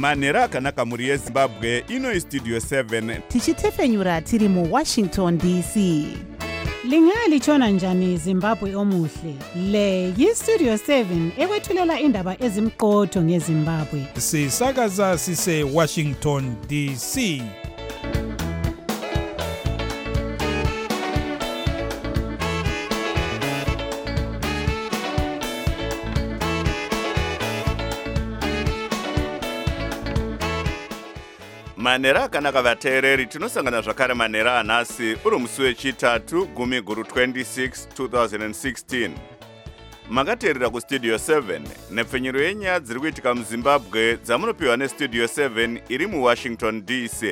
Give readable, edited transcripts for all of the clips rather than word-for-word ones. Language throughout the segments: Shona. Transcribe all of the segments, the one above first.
manhero akanaka mhuri yezimbabwe. Ino istudio 7 tichitefenyura tiri muWashington DC. Lingalitshona njani Zimbabwe omuhle? Le yiStudio 7 ekwethulela indaba ezimqotho ngeZimbabwe. Sisakaza sise Washington DC. manhero akanaka vateereri. Tinosangana zvakare manhero anhasi uri musi wechitatu gumi guru 26 2016. Makateerera kustudio 7 nepfenyuro yenyaya dziri kuitika muZimbabwe dzamunopiwa nestudio 7 iri muWashington DC.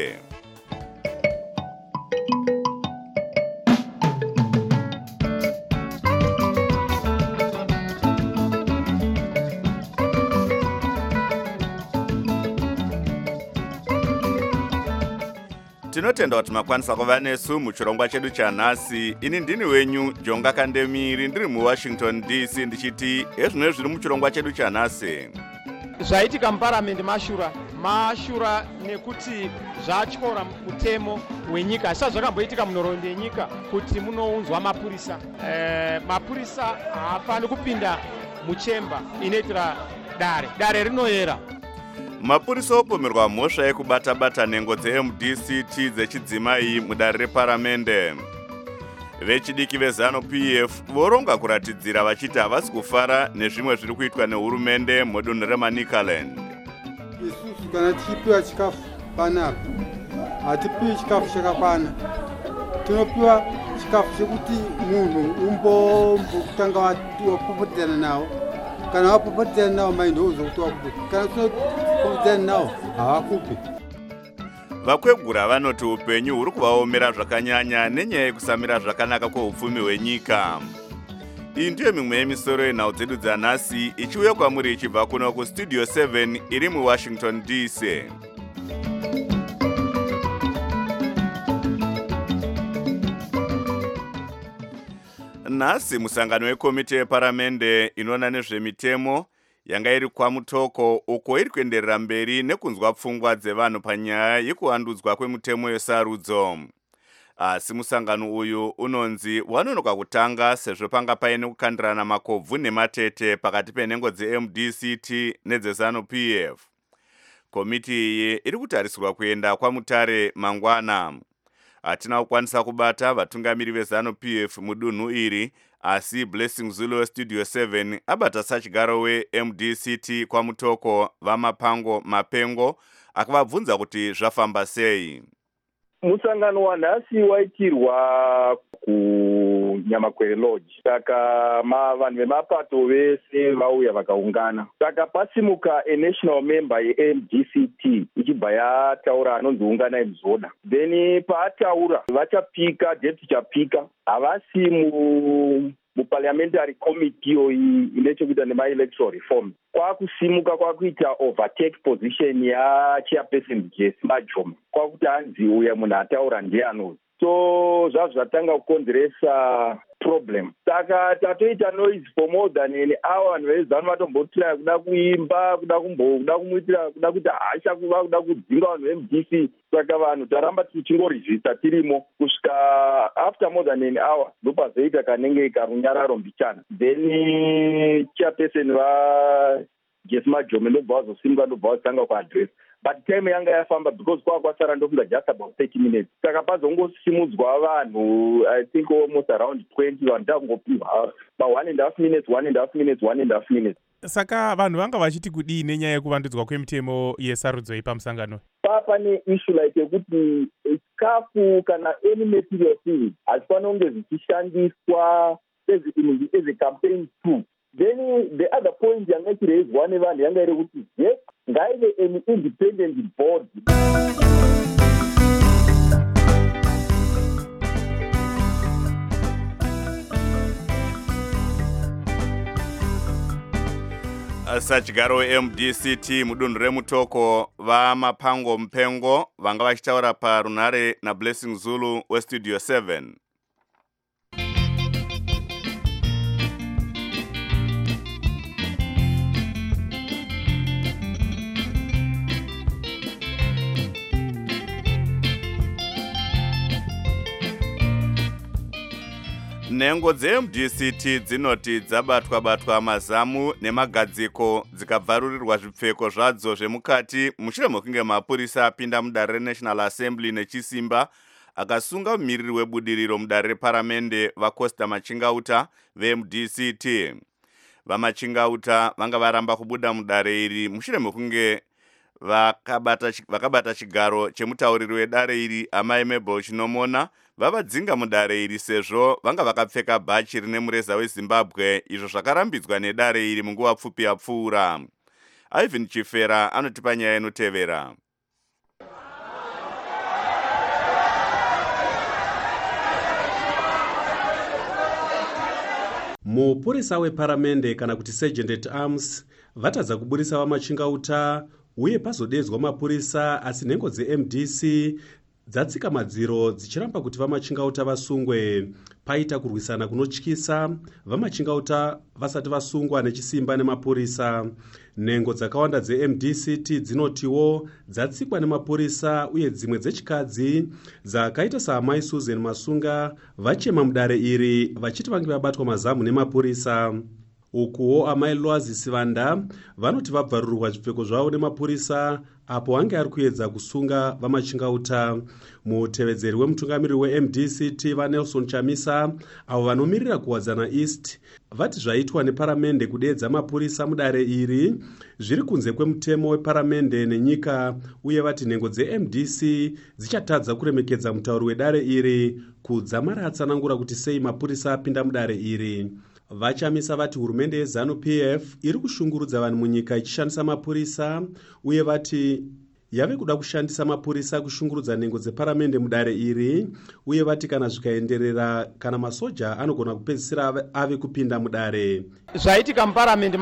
Tinotenda kuti makwanisa kuva nesu muchirongwa chedu chanhasi. Ini ndini wenyu Jonga Kandemiri ndiri muWashington DC ndichiti ezvino zviri muchirongwa chedu chanhasi. Zvaitika muparamendi mashura nekuti zvatyora mutemo wenyika. Asi zvakamboitika munhoroondo yenyika kuti munounzwa mapurisa. Mapurisa haafani kupinda muchemba inoitira dare rinoyera. Mapurisa opomerwa mhosva yekubata-bata nhengo dzeMDCT dzechidzimai mudare reparamende. Vechidiki veZANU-PF voronga kuratidzira vachiti havasi kufara nezvimwe zviri kuitwa nehurumende mudunhu reManicaland. Isusu kana tichipiwa chikafu panapa hatipiwi chikafu chakakwana. Tinopiwa chikafu chekuti munhu umbokutanga wapopotana nawo. Kana wapopotana nawo maindozo kuti wakupe. Kana kupopotana nawo havakupi. Vakwegura vanoti upenyu huri kuvaomera zvakanyanya nenyaya yekusamira zvakanaka kweupfumi hwenyika. Iyi ndiyo mimwe yemisoro yenhau dzedu dzanhasi ichiuya kwamuri ichibva kuno kustudio 7 iri muWashington DC. Nhasi musangano wekomiti yeparamende inoona nezvemitemo yanga iri kwamutoko uko iri kuenderera mberi nekunzwa pfungwa dzevanhu panyaya yekuvandudzwa kwemutemo yesarudzo. Asi musangano uyu unonzi wanonoka kutanga sezvo panga paine kukandirana makobvu nematete pakati penhengo dzeMDCT nedzeZANU-PF. Komiti iyi iri kutarisirwa kuenda kwamutare mangwana. Hatina kukwanisa kubata vatungamiri veZANU-PF mudunhu iri, asi Blessing Zulu westudio 7 abata sachigaro weMDCT kwamutoko vamapango mapengo akavabvunza kuti zvafamba sei. Musangano wanhasi waitirwa kuNyamakwere Lodge. Saka vanhu vemapato vese vauya vakaungana. Saka pasimuka national member yeMDCT ichibva yataura anonzi unganai muzoda. Then paataura vachapika deputy chapika havasi muparliamentary committee ine chekuita nemaelectoral reform. Kwakusimuka kwakuita overtake position yachairperson Jesse Majoma. Kwakuti hanzi uya munhu ataura ndiye anozi. So zvazvatanga kukonzeresa problem. Saka tatoita noise for more than an hour. Vanhu veZANU vatombotira kuda kuimba, kuda kumuitira, kuda kuti hasha kuda kudzinga vanhu veMDC. Saka vanhu taramba tichingorejista tirimo kusvika after more than an hour ndopazoita kanenge karunyararo mbichana. Then chairperson Jesse Majoma ndobva vazosimuka ndobva vazotanga kuaddress. But time yanga yafamba because kwasara ndofunga just about 30 minutes. Saka pazongosimudzwa vanhu I think almost around 20 vanhu takungopiwa pa 1.5 minutes. Saka vanhu vanga vachiti kudii nenyaya yekuvandudzwa kwemitemo yesarudzo ipamusangano? Pane issue like yekuti chikafu kana any material thing hazifana kunge zvichishandiswa as a campaign tool. Then the other point yanga ichiraiswa nevanhu yanga iri kuti yes, ngaive an independent board. Sachigaro weMDCT mudunhu remutoko vamapango mupengo vanga vachitaura parunhare naBlessing Zulu westudio 7. Nhengo dzeMDCT dzinoti dzabatwa mazamu nemagadziko dzikabvarurirwa zvipfeko zvadzo zvemukati mushure mekunge mapurisa apinda mudare reNational Assembly nechisimba akasunga mumiriri webudiriro mudare reparamende vaCosta Machingauta veMDCT. VaMachingauta vanga varamba kubuda mudare iri mushure mekunge vakabata chigaro chemutauriri wedare iri Amai Mabel Chinomona vavadzinga mudare iri sezvo vanga vakapfeka bhachi rine mureza weZimbabwe izvo zvakarambidzwa nedare iri munguva pfupi yapfuura. Ivan Chifera anotipa nyaya inotevera. Mupurisa weparamende kana kuti Sergeant at Arms vatadza kuburisa vaMachingauta uye pazodedzwa mapurisa asi nhengo dzeMDC dzatsika madziro dzichiramba kuti vaMachingauta vasungwe. Paita kurwisana kunotyisa vaMachingauta vasati vasungwa nechisimba nemapurisa. Nhengo dzakawanda dzeMDCT dzinotiwo dzatsikwa nemapurisa uye dzimwe dzechikadzi dzakaita saamai Susan Masunga vachema mudare iri vachiti vange vabatwa mazamu nemapurisa. Ukuwo amai Lwazi Sivanda vanoti vabvarurwa zvipfeko zvavo nemapurisa apo vange ari kuedza kusunga vaMachingauta. Mutevedzeri wemutungamiriri weMDCT vaNelson Chamisa avo vanomirira kuwadzana East vati zvaitwa neparamende kudedza mapurisa mudare iri zviri kunze kwemutemo weparamende nenyika uye vati nhengo dzeMDC dzichatadza kuremekedza mutauri wedare iri kudzamara atsanangura kuti sei mapurisa apinda mudare iri. Vachamisa vati hurumende yeZANU-PF iri kushungurudza vanhu munyika ichishandisa mapurisa uye vati yave kuda kushandisa mapurisa kushungurudza nhengo dzeparamende mudare iri uye vati kana zvikaenderera kana masoja anogona kupedzisira ave kupinda mudare. Zvaitika muparamende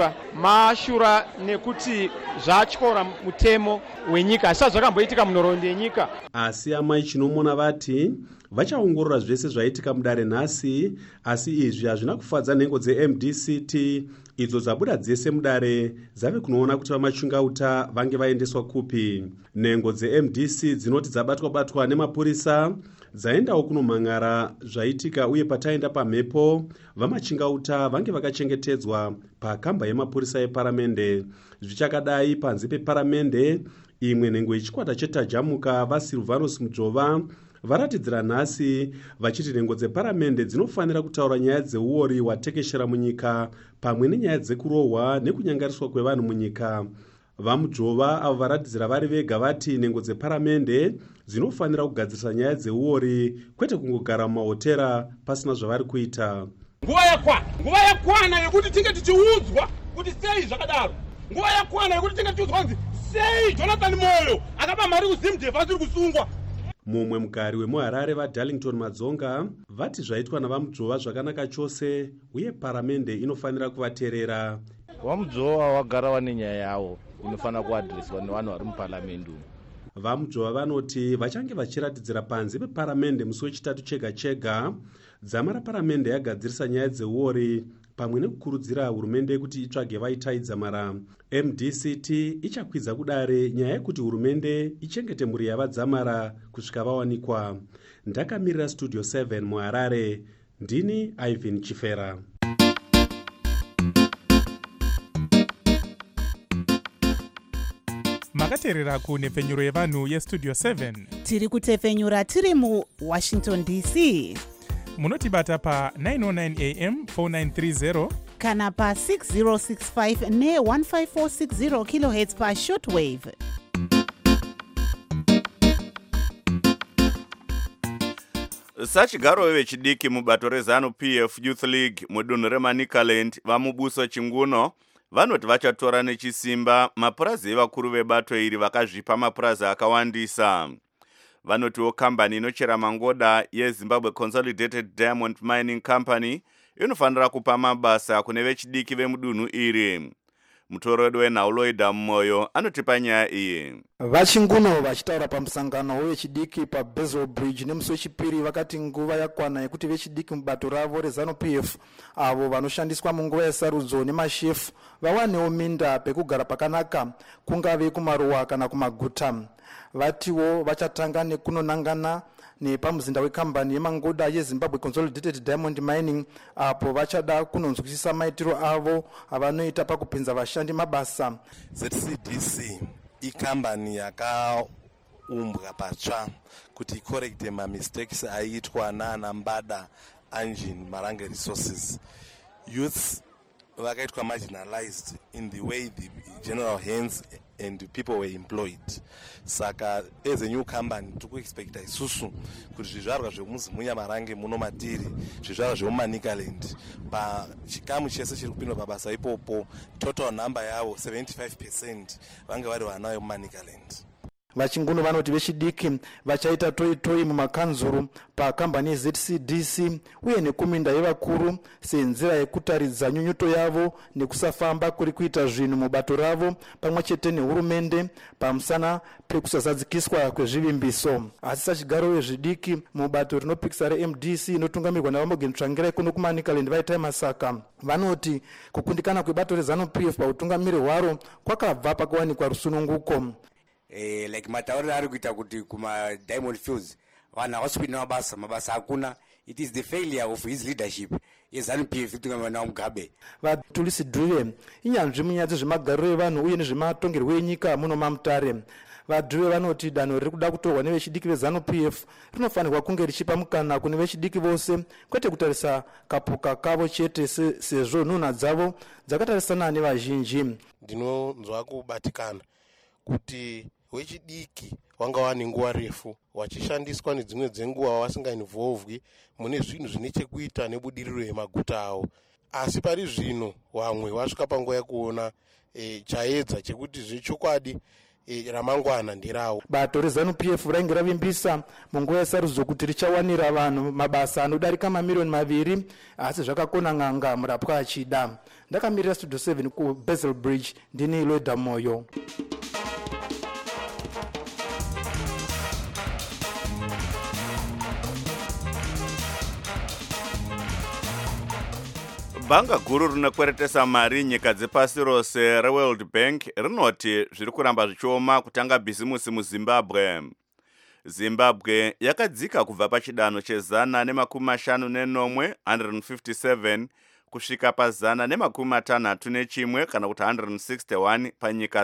mashura nekuti zvatyora mutemo wenyika asi zvakamboitika munhoroondo yenyika. Asi amai Chinomona vati vachaongorora zvese zvaitika mudare nhasi asi izvi hazvina kufadza nhengo dzeMDCT idzo dzabuda dzese mudare dzave kunoona kuti vaMachingauta vange vaendeswa kupi. Nhengo dzeMDC dzinoti dzabatwa nemapurisa dzaendawo kunomhangara zvaitika uye pataenda pamhepo vaMachingauta vange vakachengetedzwa pakamba yemapurisa eparamende. Zvichakadai panze peparamende imwe nhengo yechikwata chetajamuka vaSilvanus Mujova varatidzira nhasi vachiti nhengo dzeparamende dzinofanira kutaura nyaya dzeuori hwatekeshera munyika pamwe nenyaya dzekurohwa nekunyangariswa kwevanhu munyika. VaMujova avo varatidzira vari vega vati nhengo dzeparamende dzinofanira kugadzirisa nyaya dzeuori kwete kungogara mumahotera pasina zvavari kuita. Nguva yakwana yekuti tinge tichiudzwa kuti sei zvakadaro. Nguva yakwana yekuti tinge tichiudzwa kuti sei Jonathan Moyo akaba mari kuZimDev asiri kusungwa. Mumwe mugari wemuHarare vaDarlington Madzonga vati zvaitwa navaMujova zvakanaka chose uye paramende inofanira kuvateerera. VaMujova wagara wane nyaya yavo inofanira kuadhireswa nevanhu vari muparamende. VaMujova vanoti vachange vachiratidzira panze peparamende musi wechitatu chega chega dzama raparamende yagadzirisa nyaya dzeuori pamwe nekukurudzira hurumende kuti itsvage vaitai dzamara. MDCT ichakwidza kudare nyaya yekuti hurumende ichengete mhuri yavadzamara kusvika vawanikwa. Ndakamirira Studio 7 muHarare, ndini Ivan Chifera. Makateerera kunhepfenyuro yevanhu yeStudio 7. Tiri kutefenyura tiri muWashington DC. Munotibata pa 909 AM 4930 kana pa 6065 ne 15460 kHz pa shortwave. Sachigaro vechidiki mubato reZANU-PF Youth League mudunhu reManicaland vamubuso Chinguno vanoti vachatora nechisimba mapurazi evakuru vebato iri vakazvipa mapurazi akawandisa. Vanotiwo kambani inochera mangoda yeZimbabwe Consolidated Diamond Mining Company inofanira kupa mabasa kune vechidiki vemudunhu iri. Mutoredo weNauloida Moyo anotipa nyaya iyi. Vachinguno vachitaura pamusangano wevechidiki paBasil Bridge nemusi wechipiri vakati nguva yakwana yekuti vechidiki mubato ravo reZANU-PF avo vanoshandiswa munguva yesarudzo nemashefu vawanewo minda pekugara pakanaka kungave kumaruwa kana kumaguta. Vatiwo vachatanga nekunonangana nepamuzinda wekambani yemangoda yezimbabwe consolidated diamond mining apo vachada kunonzwisisa maitiro avo avanoita pakupinza vashandi mabasa. ZCDC ikambani yakaumbwa patsva kuti icorrecte mamistakes aiitwa nana Mbada Engine Marange Resources. Youths vakaitwa marginalized in the way the general hands and people were employed. Saka as a new company tikuexpecta isusu kuti zvizvarwa zvemuzimhunya Marange muno matiri zvizvarwa zvemumanicaland pachikamu chese chiri kupindwa pabasa ipopo total number yavo 75% vange vari vana vemumanicaland. Vachinguno vanoti vechidiki vachaita toi mumakanzuru pakambani yeZCDC uye nekuminda yevakuru senzira yekutaridza nyunyuto yavo nekusafamba kuri kuita zvinhu mubato ravo pamwe chete nehurumende pamusana pekusazadzikiswa kwezvivimbiso. Asi sachigaro wezvidiki mubato rinopikisa reMDC inotungamirwa naVambogen Tsvangirai kuno kuManicaland vaita Masaka vanoti kukundikana kwebato reZANU-PF pautungamiri hwaro kwakabva pakawanikwa rusununguko. Like matauriro ari kuita kuti kuma Diamond Fields vanhu havasipinda mabasa hakuna. It is the failure of his leadership yeZANU-PF itungamirwa naMugabe. Vatulisi Dhuve inyanzvi munyaya dzezvemagariro evanhu uye nezvematongerwo enyika muno maMutare. Vadhuve vanoti danho riri kuda kutorwa nevechidiki veZANU-PF rinofanirwa kunge richipa mukana kune vechidiki vose kwete kutarisa kapuka kavo chete sezvo nhunha dzavo dzakatarisana nevazhinji. Ndinonzwa kubatikana kuti wechidiki wanga wane nguva refu wachishandiswa nedzimwe dzenguva vasingainvolvwi mune zvinhu zvine chekuita nebudiriro yemaguta avo, asi pari zvino vamwe vasvika panguva yekuona chaedza chekuti zvechokwadi ramangwana nderavo. Bato reZANU-PF rainge ravimbisa munguva yesarudzo kuti richawanira vanhu mabasa anodarika mamiliyoni 2 asi zvakakona ng'anga murapwa achida. Ndakamirira Studio 7 kuBasil Bridge ndini Loida Moyo. Bhanga guru rinokweretesa mari nyika dzepasi rose reWorld Bank rinoti zviri kuramba zvichioma kutanga bhizimusi muZimbabwe. Zimbabwe yakadzika kubva pachidanho che154 157 kusvika pa161 kana kuti 161 panyika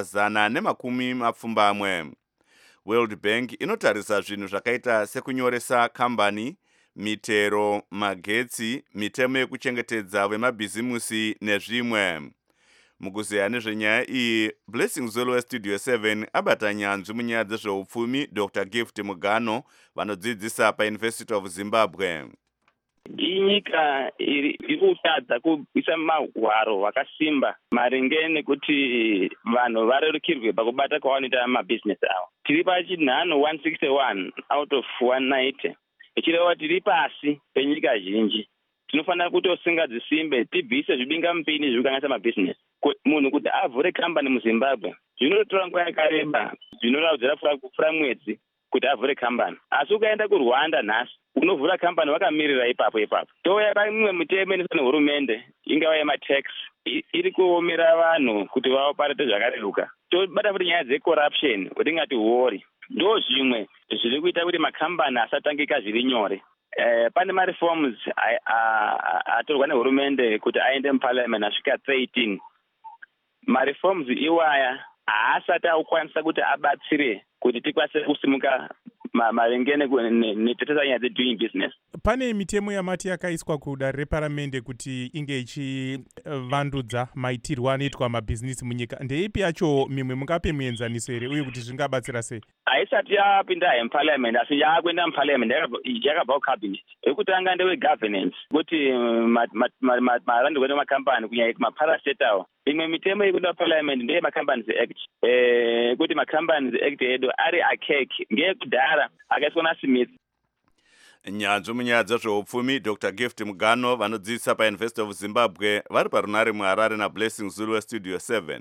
120. World Bank inotarisa zvinhu zvakaita sekunyoresa kambani, mitero, magetsi, mitemo yekuchengetedza vemabhizimusi nezvimwe. Mukuzeya nezvenyaya iyi, Blessing Zulu weStudio 7 abata nyanzvi munyaya dzezveupfumi Dr. Gift Mugano vanodzidzisa paUniversity of Zimbabwe. Inyika iri kutadza kuisa mahwaro hwakasimba maringe nekuti vanhu varerukirwe pakubata kwavanoita mabhizinesi avo. Tiri pachinhano 161 out of 190. Ichireva tiri pasi penyika zhinji. Tinofanira kutosinga dzisimbe tibvise zvibinga mupini zvekukanganisa mabhizinesi. Munhu kuti avhure kambani muZimbabwe zvinotora nguva yakareba, zvinoraudzira kufura mwedzi kuti avhure kambani. Asi ukaenda kuRwanda nhasi unovhura kambani wakamirira ipapo. Touya paimwe mitemo inoiswa nehurumende ingava yematax iri kuomera vanhu kuti vaoparate zvakareruka. Tobata futi nyaya dzecorruption watingati huori. Ndo zvimwe zviri kuita kuti makambani asatangika zviri nyore. Pane mareforms atorwa nehurumende kuti aende muparliament asvika 13. Mareforms iwaya haasati akukwanisa kuti abatsire kuti tikwanise kusimuka maringe netetesa nyaya dzedoing business. Pane mitemo yamati yakaiswa kudare reparamende kuti inge ichivandudza maitirwo anoitwa mabhizinesi munyika. Ndeipi yacho mimwe mungape muenzaniso here uye kuti zvingabatsira sei? Haisati yapinda muparliament asi yakuenda muparliament yakabva kucabinet. Yekutanga ndewegovernance kuti marandurwa nemakambani kunyanya maparastatal awo. Imwe mitemo yekuenda parliament ndeye maCompanies Act. Kuti maCompanies Act edu ari archaic ngekudhara akaiswa naSmith. Nyanzvi munyaya dzezveupfumi Dr. Gift Mugano vanodzidzisa paUniversity of Zimbabwe vari parunare muHarare naBlessing Zulu weStudio 7.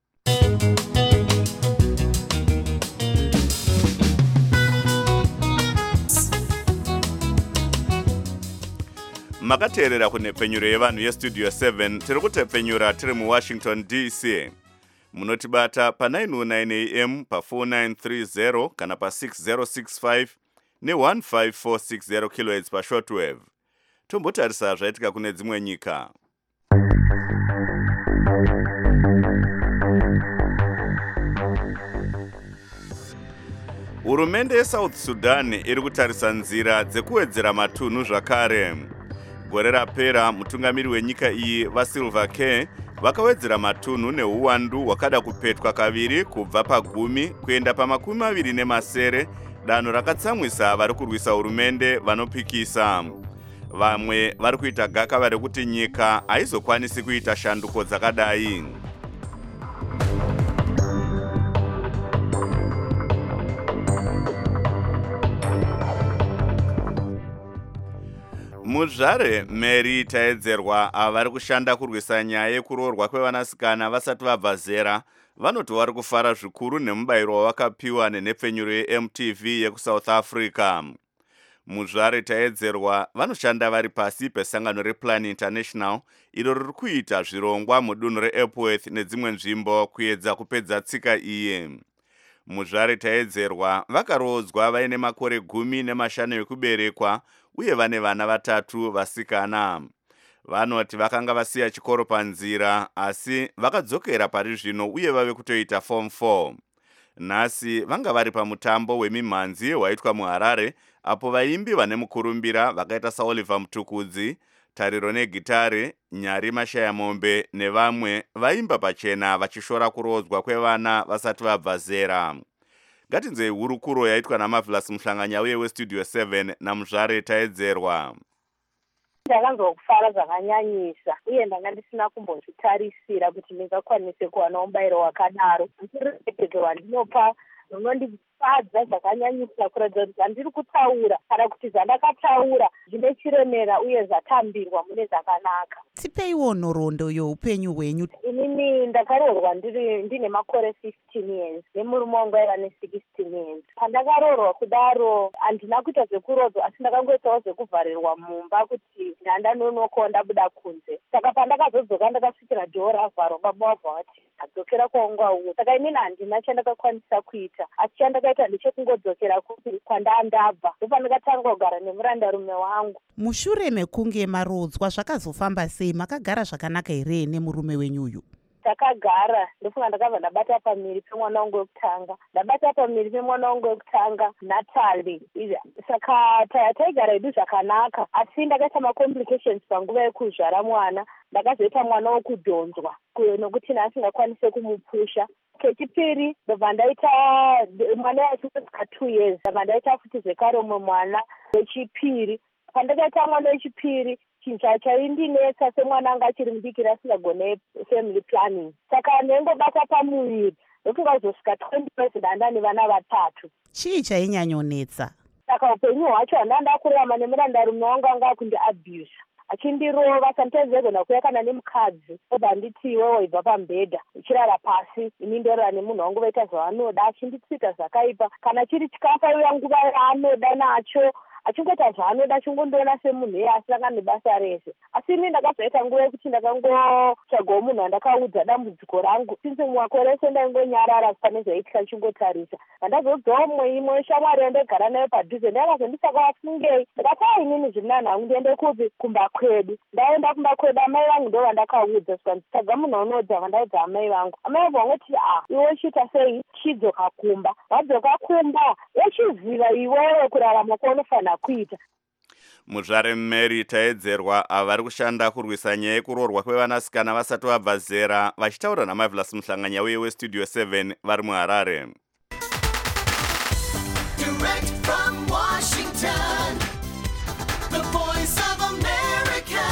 Makateerera kunhepfenyuro yevanhu yeStudio 7 tiri kutepfenyura tiri muWashington DC. Munotibata pa 909 AM pa 4930 kana pa 6065 ne15460 kHz pashortwave. Tombotarisa zvaitika kune dzimwe nyika. Hurumende yeSouth Sudan iri kutarisa nzira dzekuwedzera matunhu zvakare. Gore rapera mutungamiri wenyika iyi vaSilva Care vakawedzera matunhu neuwandu hwakada kupetwa kaviri kubva pa10 kuenda pa27, danho rakatsamwisa vari kurwisa hurumende vanopikisa. Vamwe vari kuita gakava rekuti nyika haizokwanisi kuita shanduko dzakadai. Muzvare Mary Taedzerwa vari kushanda kurwisa nyaya yekuroorwa kwevanasikana vasati vabva zera vanoti vari kufara zvikuru nemubayiro wavakapiwa nenhepfenyuro yeMTV yekuSouth Africa. Muzvare Taedzerwa vanoshanda vari pasi pesangano rePlan International iro riri kuita zvirongwa mudunhu reEpworth nedzimwe nzvimbo kuedza kupedza tsika iyi. Muzvare Taedzerwa vakarodzwa vaine makore 15 ekuberekwa uye vane vana 3 vasikana. Vanoti vakanga vasiya chikoro panzira asi vakadzokera pari zvino uye vave kutoita form 4. Nhasi vanga vari pamutambo wemimhanzi waitwa muHarare apo vaimbi vane mukurumbira vakaita saOliver Mutukudzi, Tariro negitare, Nyari Mashayamombe nevamwe vaimba pachena vachishora kurodzwa kwevana vasati vabva zera. Ngatinzei hurukuro yaitwa naMarvelous Muhlanganya uye weStudio 7 naMuzvare Taedzerwa. Ndakanzwa kufara zvakanyanyisa uye ndanga ndisina kumbozvitarisira kuti ndingakwanise kuwana mubayiro wakadaro. Ndirireketerwa ndinopa runondifadza zvakanyanyisa kuratidza kuti handiri kutaura kana kuti zvandakataura zvine chiremera uye zvatambirwa mune zvakanaka. Tipeiwo nhoroondo youpenyu hwenyu. Inini ndakaroorwa ndine makore 15 years nemurume wangu aiva ne16 years. Pandakaroorwa kudaro handina kuita zvekurodzwa asi ndakangoitawo zvekuvharirwa mumba kuti ndandanonokawo ndabuda kunze. Saka pandakazodzoka ndakasvikira dhoo ravharwa baba wabva vati adzokera kwaunga uwo. Saka inini handina chandakakwanisa kuita asi chandakaita ndechekungodzokera kuti kwandandabva ndopandakatanga kugara nemurandarume wangu. Mushure mekunge marodzwa zvakazofamba sei? Makagara zvakanaka here nemurume wenyuyu? Takagara ndofunga ndakabva ndabata pamiri pemwana wangu wekutanga. Ndabata pamiri pemwana wangu wekutanga Natali. Saka taigara hedu zvakanaka asi ndakaita macomplications panguva yekuzvara mwana. Ndakazoita mwana wokudhonzwa nokuti asingakwanise kumupusha. Kechipiri ndobva ndaita mwana wachisvika 2 years. Ndobva ndaita futi zvekare umwe mwana wechipiri. Pandakaita mwana wechipiri chinhu chaindinetsa semwana anga achiri mudiki asingagone family planning. Saka ndengobata pamuviri ndofunga kuzosvika 20 ndandane vana 3. Chii chainyanyonetsa? Saka upenyu hwacho handanda kurarama nemurandarume wangu anga akundiabuse achindirova. Sometimes aigona kuuya kana nemukadzi obva nditi iwe waibva pambedha uchirara pasi ini ndorara nemunhu wangu vaita zvavanoda achinditsika zvakaipa. Kana chiri chikafu aiuya nguva yaanoda nacho achingoita zvaanoda achingondoona semunhu iye asina nebasa rese. Asi ini ndakazoita nguva yekuti ndakangotsvagawo munhu wandakaudza dambudziko rangu since makore ese ndaingonyarara pane zvaitika ndichingotarisa. Ndazodzawo imwe shamwari yandagara nayo padhuze ndakazondisaka wafungei ndakati inini zviri nani hangu ndiende kupi kumba kwedu. Ndaenda kumba kwedu amai vangu ndo vandakaudza saka nditsvaga munhu unoudza vandaudza amai vangu. Amai vangu vangoti iwe uchiita sei? Chidzoka kumba. Wadzoka kumba uchiziva iwewe kurarama kwaunofanira kuita. Muzvare Mary Taedzerwa vari kushanda kurwisa nyaya yekuroorwa kwevanasikana vasati vabva zera vachitaura naMarvelous Muhlanganya uye weStudio 7 vari muHarare. Direct from Washington, the voice of America,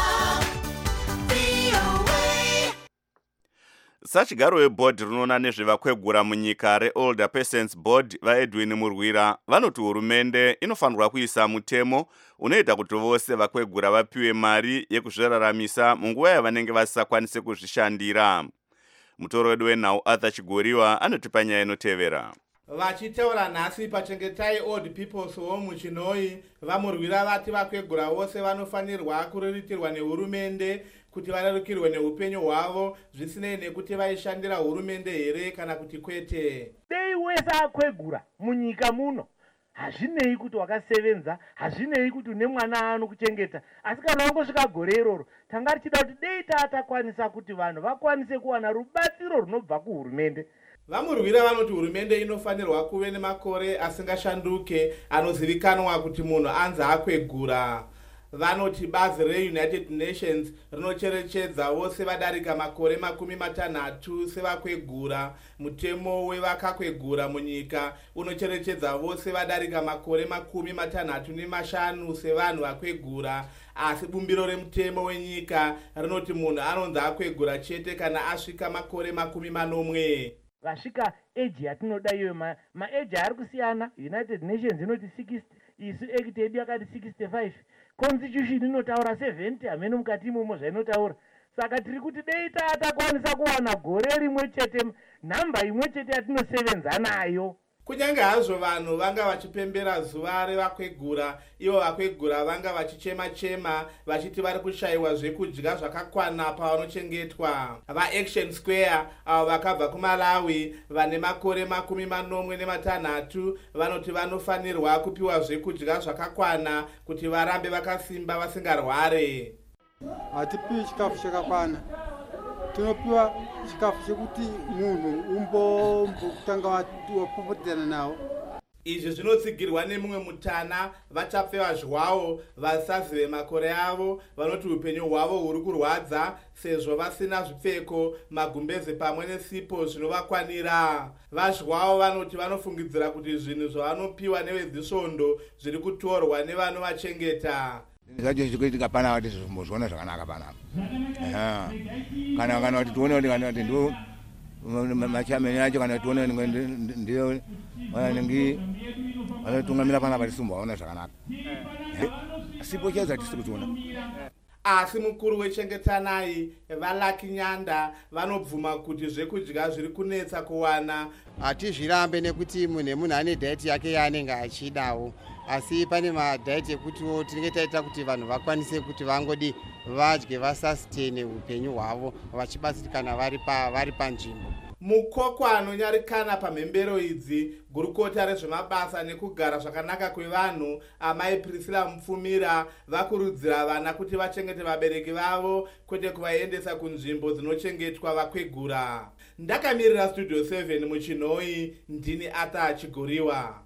VOA. Sachigaro webhodhi rinoona nezvevakwegura munyika reOlder Persons Board vaEdwin Murwira vanoti hurumende inofanirwa kuisa mutemo unoita kuti vose vakwegura vapiwe mari yekuzviraramisa munguva yavanenge vasisakwanise kuzvishandira. Mutoro wedu wenhau Arthur Chigoriwa anotipa nyaya inotevera. Vachitaura nhasi pachengetai Old People's Home muChinoi, vaMurwira vati vakwegura vose vanofanirwa kuriritirwa nehurumende kuti varerukirwe neupenyu hwavo zvisinei nekuti vaishandira hurumende here kana kuti kwete. Dei wese akwegura munyika muno hazvinei kuti wakasevenza, hazvinei kuti une mwana anokuchengeta, asi kana wangosvika gore iroro tanga tichida kuti dei tatakwanisa kuti vanhu vakwanise kuwana rubatsiro runobva kuhurumende. Vamurwira vanoti hurumende inofanirwa kuve nemakore asingashanduke anozivikanwa kuti munhu anzi akwegura. Vanoti bazi reUnited Nations rinocherechedza vose vadarika makore 60 sevakwegura. Mutemo wevakakwegura munyika unocherechedza vose vadarika makore 65 sevanhu vakwegura. Asi bumbiro remutemo wenyika rinoti munhu anonzi akwegura chete kana asvika makore 40. Vasvika age yatinoda iyo maeji ari kusiyana. United Nations inoti 60, isu act yedu yakati 65. Constitution inotaura 70, hamene mukati imomo zvainotaura. Saka tiri kuti dei tatakwanisa kuwana gore rimwe chete, nhamba imwe chete yatinosevenza nayo. Kunyange hazvo vanhu vanga vachipembera zuva revakwegura, ivo vakwegura vanga vachichema-chema vachiti vari kushayiwa zvekudya zvakakwana pavanochengetwa. VaAction Square avo vakabva kuMalawi vane makore 46 vanoti vanofanirwa kupiwa zvekudya zvakakwana kuti varambe vakasimba vasingarware. Hatipiwi chikafu chakakwana, tinopiwa chikafu chekuti munhu umbotanga wapopotana nawo. Izvi zvinotsigirwa nemumwe mutana vachapfewa zvwawo vasazive makore avo, vanoti upenyu hwavo huri kurwadza sezvo vasina zvipfeko, magumbeze pamwe nesipo zvinovakwanira. Vazhwawo vanoti vanofungidzira kuti zvinhu zvavanopiwa nevezisvondo zviri kutorwa nevanovachengeta. Zvacho zvikuitika panapa kuti zvimbozviona zvakanaka panapa. Kana kuti tione kuti kana kuti ndo machameni acho kana tione ndio wanengi wanatungamira panapa tisumbaona zvakanaka. Sipo cheza tisiri kuona. Asi mukuru wechengetanai vaLucky Nyanda vanobvuma kuti zvekudya zviri kunetsa kuwana. Hatizvirambe nekuti munhu ane diet yake yaanenge achidawo, asi pane madhaiti ekutiwo tinenge taita kuti vanhu vakwanise kuti vangodi vadye vasasitene upenyu hwavo vachibatsirikana vari panzvimbo. Mukoko anonyarikana pamhembero idzi, gurukota rezvemabasa nekugara zvakanaka kwevanhu amai Priscilla Mupfumira vakurudzira vana kuti vachengete vabereki vavo kwete kuvaendesa kunzvimbo dzinochengetwa vakwegura. Ndakamirira Studio 7 muChinoi, ndini Ata Chigoriwa.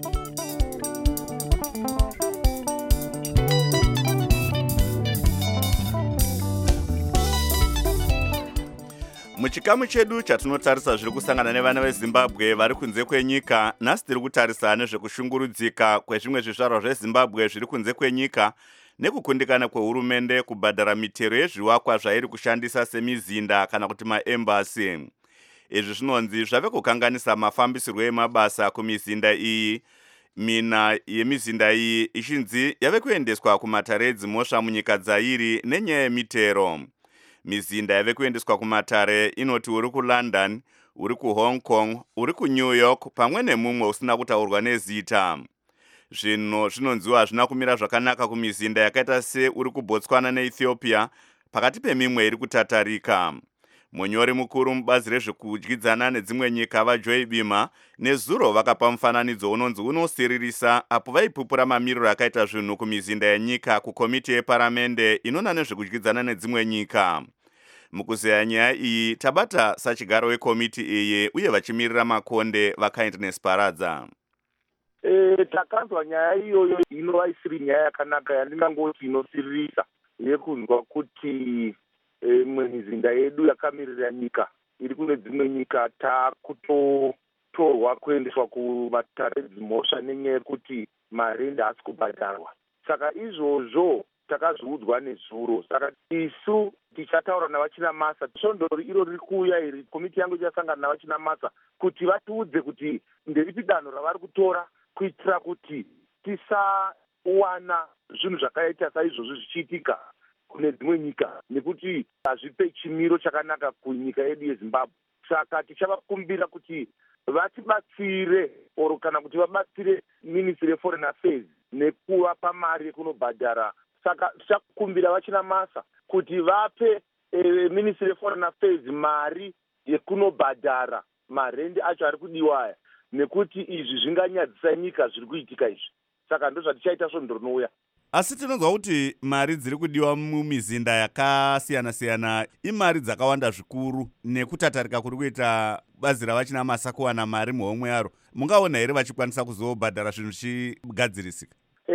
Muchikamu chedu chatinotarisa zviri kusangana nevana veZimbabwe vari kunze kwenyika, nhasi tiri kutarisa nezvekushungurudzika kwezvimwe zvizvarwa zveZimbabwe zviri kunze kwenyika nekukundikana kwehurumende kubhadhara mitero yezvivakwa zvairi kushandisa semizinda kana kuti maembasi. Izvi zvinonzi zvave kukanganisa mafambisirwo emabasa kumizinda iyi. Mina yemizinda iyi ichinzi yave kuendeswa kumatare edzimhosva munyika dzairi nenyaya yemitero. Mizinda yave kuendeswa kumatare inoti uri kuLondon, uri kuHong Kong, uri kuNew York pamwe nemumwe usina kutaurwa nezita. Zvino zvinonziwa zvina kumira zvakanaka kumizinda yakaita se uri kuBotswana neEthiopia pakati pemimwe iri kutatarika. Munyori mukuru mubazi rezvekudyidzana nedzimwe nyika vaJoy Bima nezuro vakapa mufananidzo unonzi unosiririsa apo vaipupura mamiriro akaita zvinhu kumizinda yenyika kukomiti yeparamende inona nezvekudyidzana nedzimwe nyika. Mukuzeya nyaya iyi tabata sachigaro wekomiti iyi uye vachimirira makonde vaKindness Paradza. Takanzwa nyaya iyoyo inova isiri nyaya yakanaka yandingangoti inosiririsa yekunzwa kuti imwe mizinda yedu yakamirira nyika iri kune dzimwe nyika takutotorwa kuendeswa kumatare edzimhosva nenyaya yekuti marende haasi kubhadharwa. Saka izvozvo takazviudzwa nezuro. Saka isu tichataura navachinamasa, shondoro iro riri kuuya iri, komiti yangu ichasangana navachinamasa kuti vatiudze kuti nderipi danho ravari kutora kuitira kuti tisawana zvinhu zvakaita saizvozvo zvichiitika kune dzimwe nyika, nekuti hazvipe chimiro chakanaka kunyika yedu yeZimbabwe. Saka tichavakumbira kuti vatibatsire oro kana kuti vabatsire Ministry of Foreign Affairs nekuvapa mari yekunobhadhara. Saka tichakumbira vachinamasa kuti vape Ministry of Foreign Affairs mari yekunobhadhara marende acho ari kudiwa aya. nekuti izvi zvinganyadzisa nyika zviri kuitika izvi. Saka ndozvatichaita svondo rinouya. Asi tinonzwa kuti mari dziri kudiwa mumizinda yakasiyana-siyana imari dzakawanda zvikuru, nekutatarika kuri kuita bazi ravachina masa kuwana mari muhomwe yaro. Mungaona here vachikwanisa kuzobhadhara zvinhu zvichigadzirisika?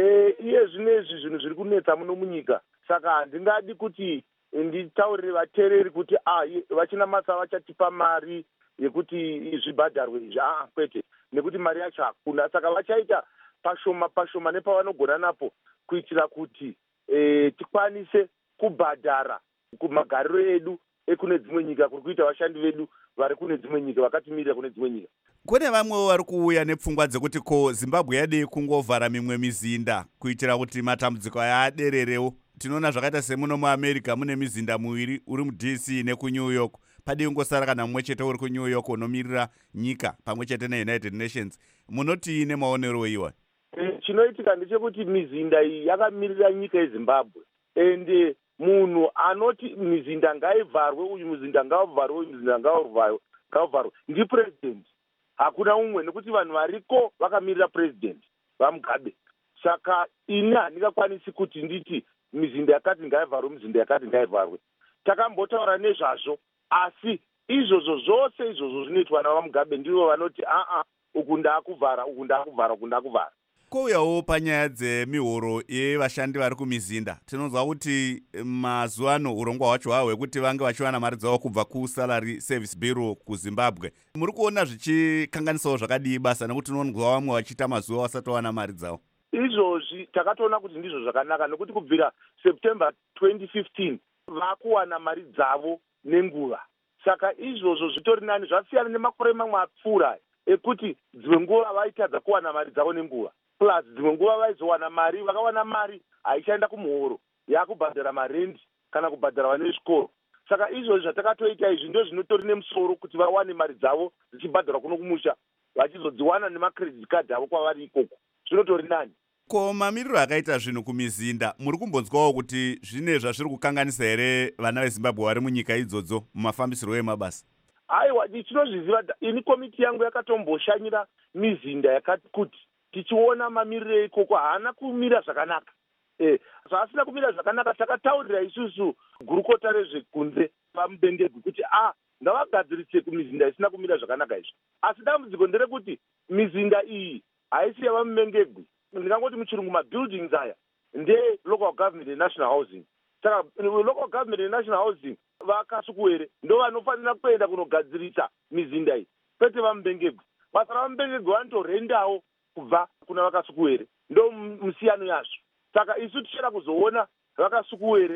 Iye zvinezvi zvinhu zviri kunetsa muno munyika. Saka handingadi kuti nditaurire vateereri kuti vachina masa vachatipa mari yekuti zvibhadharwe izvi. Kwete, nekuti mari yacho hakuna. Saka vachaita pashoma nepavanogona napo kuitira kuti tikwanise kubhadhara kumagariro edu ekune dzimwe nyika kuri kuita vashandi vedu vari kune dzimwe nyika vakatimirira kune dzimwe nyika. Kune vamwewo vari kuuya nepfungwa dzekuti ko Zimbabwe yadei kungovhara mimwe mizinda kuitira kuti matambudziko aya adererewo. Tinoona zvakaita semuno muAmerica mune mizinda miviri, uri muDC nekuNew York. Padei kungosara kana mumwe chete uri kuNew York unomirira nyika pamwe chete neUnited Nations. Munoti nemaonero iwa? Chinoitika ndechekuti mizinda iyi yakamirira nyika yeZimbabwe, ende munhu anoti mizinda ngaivharwe, uyu muzinda ngavharwe, uyu muzinda ngavharwe ndipresident. Hakuna umwe, nekuti vanhu variko vakamirira president vaMugabe. Saka ini handingakwanisi kuti nditi mizinda yakati ngaivharwe, mizinda yakati ngaivharwe. Takambotaura nezvazvo, asi izvozvo zvose izvozvo zvinoitwa navaMugabe ndivo vanoti uku ndakuvhara, uku ndakuvhara, uku ndakuvhara. Kouyawo panyaya dzemihoro yevashandi vari kumizinda. Tinonzwa kuti mazuva ano urongwa hwacho hwekuti vange vachiwana mari dzavo kubva kuSalary Service Bureau kuZimbabwe. Muri kuona zvichikanganisawo zvakadii basa, nekuti tinonzwa vamwe vachiita mazuva vasati vawana mari dzavo? Izvozvi takatoona kuti ndizvo zvakanaka, nekuti kubvira September 2015 vakuwana mari dzavo nenguva. Saka izvozvo zvitori nani, zvasiyana nemakore mamwe apfuura ekuti dzimwe nguva vaitadza kuwana mari dzavo nenguva. Plus dzimwe nguva vaizowana mari, vakawana mari haichaenda kumuhoro yakubhadhara marendi kana kubhadhara vane zvikoro. Saka izvozvi zvatakatoita izvi ndo zvinotori nemusoro kuti vawane mari dzavo dzichibhadharwa kuno kumusha, vachizodziwana nemacredit card avo kwavari ikoko. Zvinotori nani. Ko mamiriro akaita zvinhu kumizinda, muri kumbonzwawo kuti zvine zvazviri kukanganisa here vana veZimbabwe vari munyika idzodzo mumafambisiro emabasa? Aiwa, tinozviziva. Ini komiti yangu yakatomboshanyira mizinda yakati kuti tichiona mamiriro ikoko haana kumira zvakanaka. Zvaasina kumira zvakanaka, takataurira isusu gurukota rezvekunze paMubendegwi kuti ngavagadzirise kumizinda isina kumira zvakanaka izvo. Asi dambudziko nderekuti mizinda iyi haisi yavaMubendegwi. Ndingangoti muchirungu mabuildings aya nde-local government and national housing. Saka local government and national housing vakasukuwere ndo vanofanira kuenda kunogadzirisa mizinda iyi, kwete vaMubendegwi. Basa ravaMubendegwi vanotorendawo kubva kuna vakasukuwere, ndo musiyano yazvo. Saka isu tichada kuzoona vakasukuwere.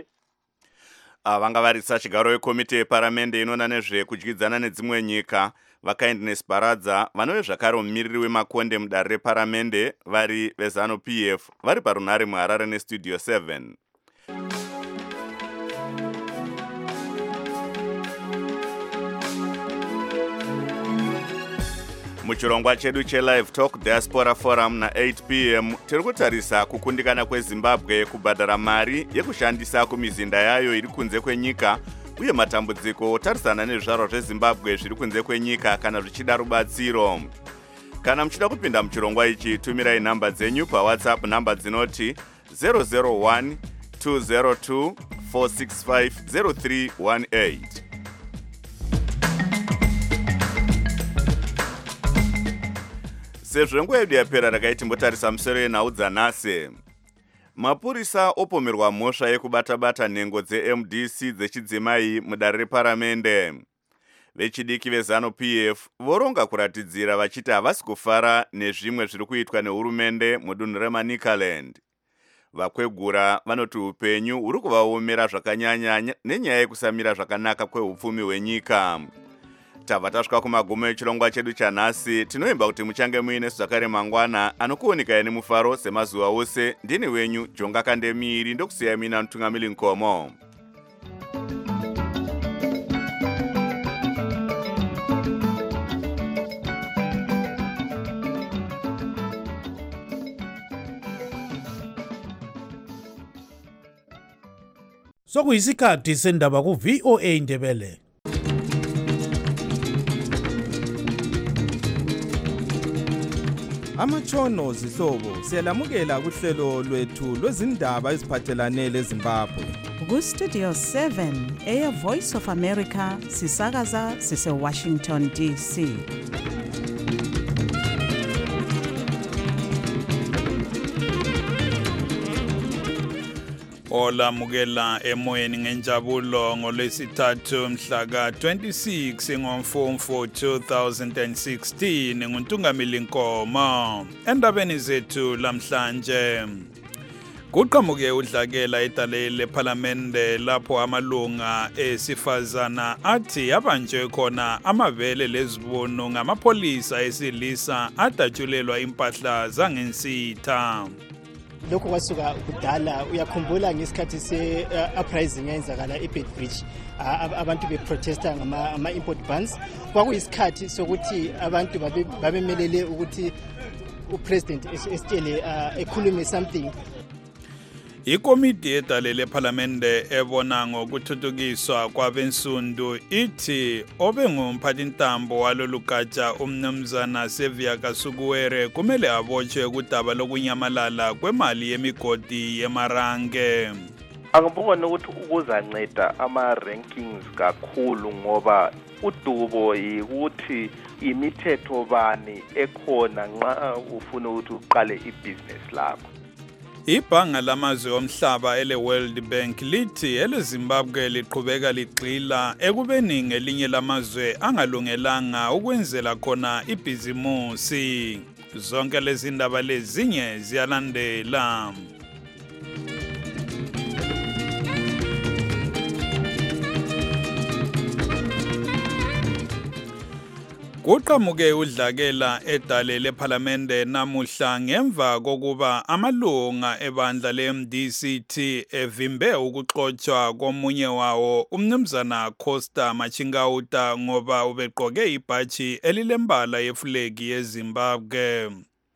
Vanga varisa chigaro wekomiti yeparamende inoona nezvekudyidzana nedzimwe nyika, vaKindness Baradza, vanove zvakare mumiriri wemakonde mudare reparamende vari veZanu PF, vari parunhare muHarare neStudio 7. Muchirongwa chedu cheLive Talk Diaspora Forum na8 p.m. tiri kutarisa kukundikana kweZimbabwe kubhadhara mari yekushandisa kumizinda yayo iri kunze kwenyika, uye matambudziko otarisana nezvizvarwa zveZimbabwe zviri kunze kwenyika kana zvichida rubatsiro. Kana muchida kupinda muchirongwa ichi, tumirai nhamba dzenyu paWhatsApp, nhamba dzinoti 001 202 465 0318. Sezvo nguva yedu yapera rakaitimbotarisa musoro yenhau dzanhasi. Mapurisa opomerwa mhosva yekubata-bata nhengo dzeMDC dzechidzimai mudare reparamende. Vechidiki veZanu PF voronga kuratidzira vachiti havasi kufara nezvimwe zviri kuitwa nehurumende mudunhu reManicaland. Vakwegura vanoti upenyu huri kuvaomera zvakanyanya nenyaya yekusamira zvakanaka kwehupfumi hwenyika. Tabva tasvika kumagumo echirongwa chedu chanhasi. Tinoimba kuti muchange muine zvakare mangwana anokuonekai nemufaro semazuva ose. Ndini wenyu Jonga Kandemiri, ndokusiyai mina Mutungamiri Nkomo. Sokuyisikhathi sendaba ku-VOA Ndebele. amatshono zihlobo siyalamukela kuhlelo lwethu lwezindaba eziphathelane leZimbabwe. Ku-Studio 7 Air Voice of America sisakaza sise-Washington DC. Olamukela emoyeni ngenjabulo ngolwesithathu mhla ka-26 ngoMfumfu 2016 nguNtungamili Nkomo. Endabeni zethu lamhlanje kuqhamuke udlakela edale lePhalamende lapho amalunga esifazana athi yabanjwe khona amavele lezibunu ngamapholisa esilisa adatshulelwa impahla zangensitha. Lokho kwasuka kudala. Uyakhumbula ngesikhathi se-uprising eyenzakala eBedbridge, abantu beprotesta ngama-import bans. Kwakuyisikhathi sokuthi abantu babemelele ukuthi upresident esitshele ekhulume something. Ikomiti edale lePhalamende ebona ngokuthuthukiswa kwabensundu ithi obengumphathintambo walolugatsha umnumzana Sevia Kasukuwere kumele abotshwe kudaba lokunyamalala kwemali yemigodi yemarange. Angibona ukuthi ukuzanceda ama-rankings kakhulu ngoba udubo yikuthi imithetho bani ekhona nxa ufuna ukuthi uqale ibhizinesi lakho. Ibhanga lamazwe omhlaba ele-World Bank lithi eleZimbabwe liqhubeka ligxila ekubeni ngelinye lamazwe angalungelanga ukwenzela khona ibhizimusi. Zonke lezi ndaba lezinye ziyalandela. Kuqhamuke udlakela edale lePhalamende namuhla ngemva kokuba amalunga ebandla le-MDCT evimbe ukuxotshwa komunye wawo umnumzana Costa Machingauta ngoba ubegqoke ibhatshi elilembala yeflegi yeZimbabwe.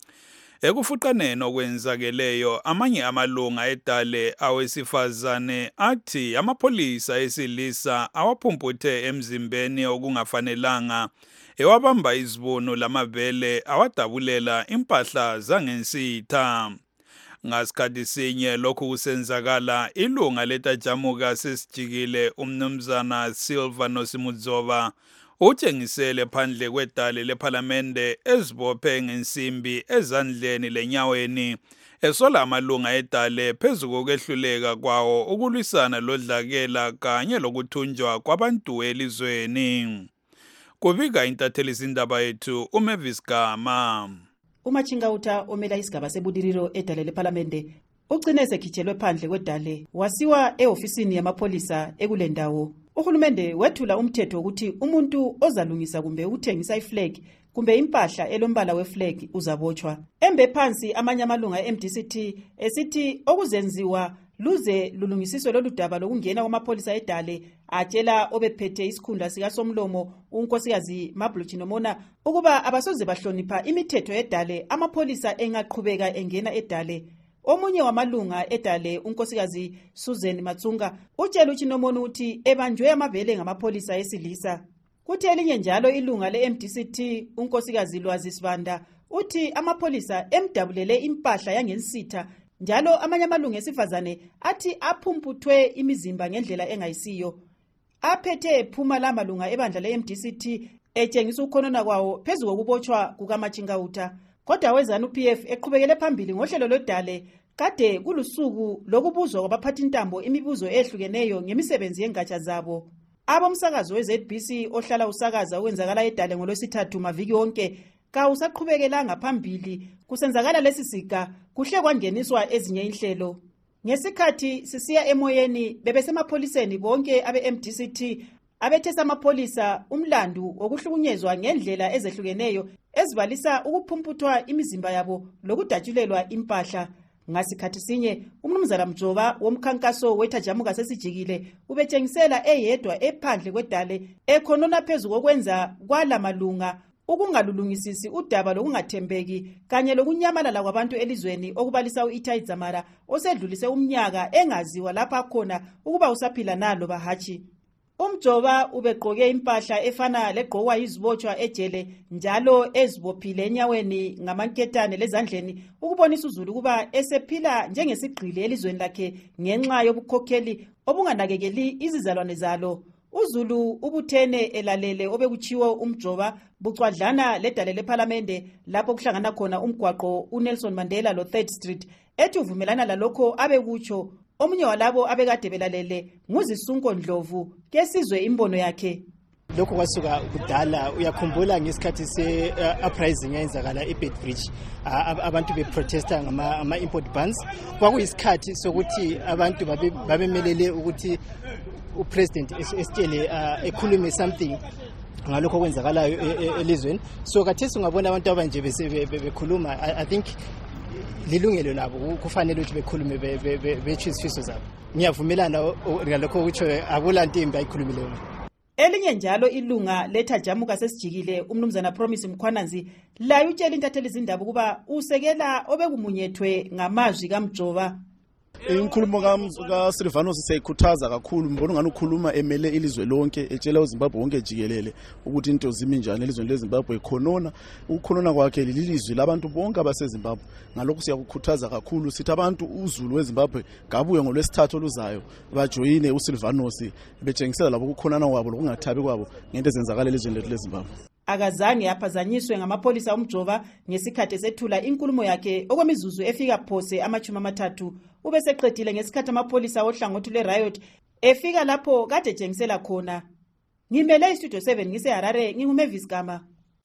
Ekufuqaneni okwenzakeleyo amanye amalunga edale awesifazane athi amapholisa esilisa awaphumputhe emzimbeni okungafanelanga ewabamba izibunu lamavele awadabulela impahla zangensitha. Ngasikhathi sinye lokhu kusenzakala ilunga letajamuka sesijikile umnumzana Silva Nosimudzova utshengisele phandle kwedale lePhalamende ezibophe ngensimbi ezandleni lenyaweni esola amalunga edale phezu kokwehluleka kwawo ukulwisana lodlakela kanye lokuthunjwa kwabantu elizweni. Kubika intatheli zindaba yethu uMavis Gama. uMachingauta omela isigaba sebudiriro edale lePhalamende ugcine esekhitshelwe phandle kwedale wasiwa ehofisini yamapholisa ekulendawo. Uhulumende wethula umthetho ukuthi umuntu ozalungisa kumbe uthengisa iflag kumbe impahla elombala weflag uzabotshwa. Embe phansi amanye amalunga eMDCT esithi okuzenziwa luze lulungisiswe lolu daba lokungena kwamapholisa edale atshela obephethe isikhundla sikaSomlomo unkosikazi Mabluchi Nomona ukuba abasoze bahlonipha imithetho edale amapholisa engaqhubeka engena edale. Omunye wamalunga edale unkosikazi Susan Matsunga utshela uChinomona ukuthi ebanjwe amavele ngamapholisa esilisa. Kuthi elinye njalo ilunga le-MDCT unkosikazi Lwazi Sibanda uthi amapholisa emdabulele impahla yangensitha njalo amanye amalunga esifazane athi aphumputhwe imizimba ngendlela engayisiyo. Aphethe ephuma lamalunga ebandla le-MDCT etshengisa ukhonona kwawo phezu kokubotshwa kukaMachingauta. Kodwa weZANU-PF eqhubekele phambili ngohlelo lodale kade kulusuku lokubuzwa kwabaphathintambo imibuzo ehlukeneyo ngemisebenzi yengatsha zabo. Abomsakazo weZBC ohlala usakaza okwenzakala edale ngolwesithathu maviki wonke kawusaqhubekelanga phambili kusenzakala lesi siga kuhle kwangeniswa ezinye inhlelo. Ngesikhathi sisiya emoyeni bebesemapholiseni bonke abe-MDCT abethesa amapholisa umlandu wokuhlukunyezwa ngendlela ezehlukeneyo ezibalisa ukuphumputhwa imizimba yabo lokudatshulelwa impahla. Ngasikhathi sinye umnumzana Mjoba womkhankaso wetajamuka sesijikile ubetshengisela eyedwa ephandle kwedale ekhonona phezu kokwenza kwalamalunga ukungalulungisisi udaba lokungathembeki kanye lokunyamalala kwabantu elizweni okubalisa uItai Dzamara osedlulise umnyaka engaziwa lapha khona ukuba usaphila nalo bahachi. Umjoba ubegqoke impahla efana legqokwa yizibotshwa ejele njalo ezibophile enyaweni ngamanketane lezandleni ukubonisa uZulu kuba esephila njengesigqili elizweni lakhe ngenxa yobukhokheli obunganakekeli izizalwane zalo. uZulu ubuthene elalele obekuchiwo umjoba bucwadlana ledale lephalamende lapho kuhlangana khona umgwaqo uNelson Mandela lo 3rd Street ethi uvumelana lalokho abekutsho. Omunye walabo abekade belalele nguZisunko Ndlovu kesizwe imbono yakhe. Lokho kwasuka kudala uyakhumbula ngesikhathi se-uprising eyenzakala eBedbridge abantu beprotesta ngama-import bans kwakuyisikhathi sokuthi abantu babemelele ukuthi upresident esitshele ekhulume something ngalokho kwenzakalayo elizweni. So kathesi ungabona abantu abanje bekhuluma, I think lilungelo labo kufanele ukuthi bekhulume betsho izifiso zabo. Ngiyavumelana ngalokho ukuthi akulanto ayikhulumileyo. Elinye njalo ilunga lethajamuka sesijikile umnumzana Promise Mkhwananzi laye utshela intatheli izindaba kuba usekela obekumunyethwe ngamazwi kaMjoba. Inkulumo kaSilvanus siyayikhuthaza kakhulu, mbona ngani ukhuluma emele ilizwe lonke etshela uZimbabwe wonke jikelele ukuthi into zimi njani elizweni leZimbabwe. Ukukhonona kwakhe lilizwi labantu bonke abaseZimbabwe. Ngalokho siyakukhuthaza kakhulu sithi abantu uZulu weZimbabwe ngabuye ngolwesithathu oluzayo bajoyine uSilvanus betshengisela labo ukukhonana kwabo lokungathabi kwabo ngento ezenzakala elizweni lethu leZimbabwe. Akazange aphazanyiswe ngamapolisa umjoba ngesikhathi esethula inkulumo yakhe okwemizuzu efika phose 30. Ubeseqedile ngesikhathi amapolisa ohlangothi lwe-riot efika lapho kade etshengisela khona. Ngimele iStudio 7 ngiseHarare, nginguMavis Gama.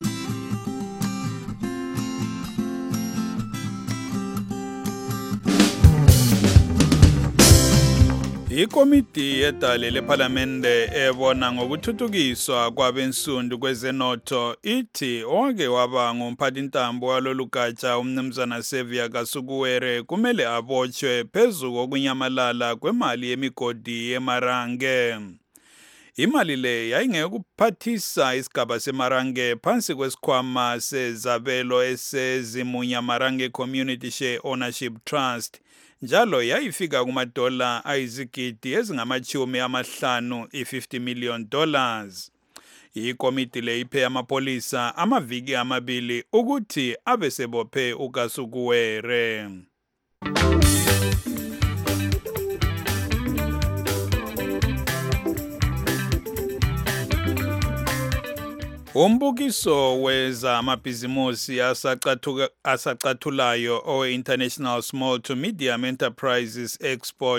Ikomiti yedale lephalamende ebona ngokuthuthukiswa kwabensundu kwezenotho ithi onke waba ngumphathintambo walolugatsha umnumzana Xavier Kasukuwere kumele abotshwe phezu kokunyamalala kwemali yemigodi yeMarange. Imali le yayingekuphathisa isigaba seMarange phansi kwesikhwama sezabelo esezimunya Marange Community Share Ownership Trust. Njalo yayifika kumadola ayizigidi ezingama-50 $50 million. Ikomiti le iphe amapolisa amaviki 2 ukuthi abesebophe uKasukuwere. Umbukiso weza amabhizimusi asacathulayo o-International Small to Medium Enterprises Expo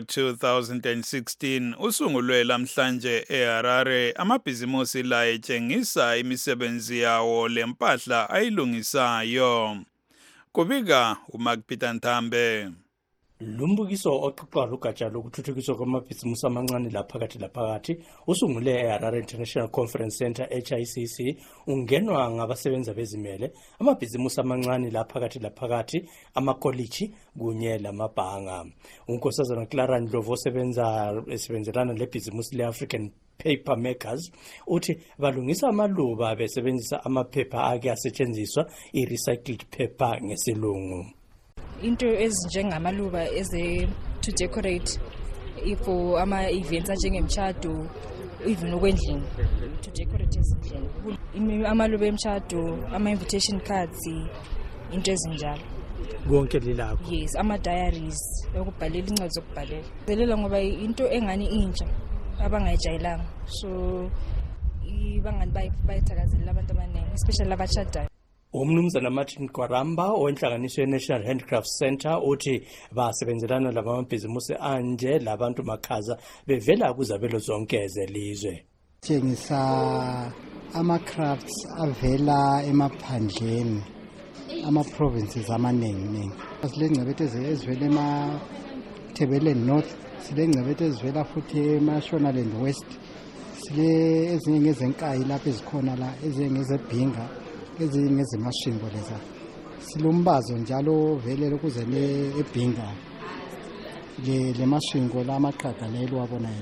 2016 usungulwe lamhlanje eHarare. Amabhizimusi la etshengisa imisebenzi yawo lempahla ayilungisayo. Kubika uMark Peter Nthambe. Lumbukiso oqoqwa lugatsha lokuthuthukiswa kwamabhizimusi amancane laphakathi usungule eHarare International Conference Center HICC ungenwa ngabasebenza bezimele, amabhizimusi amancane laphakathi, amakoliji kunye lamabhanga. Unkosazana Clara Ndlovu osebenzelana lebhizimusi le-African Paper Makers uthi balungisa amaluba besebenzisa amaphepha ake asetshenziswa i-recycled paper ngesilungu. Into ezinjengamaluba to decorate for ama-events anjengemshado even okwendlini to decorate ezindlini, amaluba emshado, ama-invitation cards, into ezinjalo konke lilapho. Yes, ama-diaries okubhalela, incwadi zokubhalela zelela ngoba into engani intsha abangayijayelanga, so bangani bayithakazelela abantu abaningi especially abashadayo. Umnumzana Martin Kwaramba owenhlanganiso ye-National Handicrafts Center uthi basebenzelana labamabhizimusi anje labantu makhaza bevela kuzabelo zonke ezelizwe. Tshengisa ama-crafts avela emaphandleni, ama-provinces amaningi. Silengcebethe ezivela emaThebeleni North, silengcebethe ezivela futhi eMashonaland West, sile ezinye ngezenkayi lapho ezikhona la, ezinye ngezebhinga, ezinye ngezemashingo leza. Silumbazo njalo vele ukuze ebhinga le mashingo la maqhaga lelo wabona yena.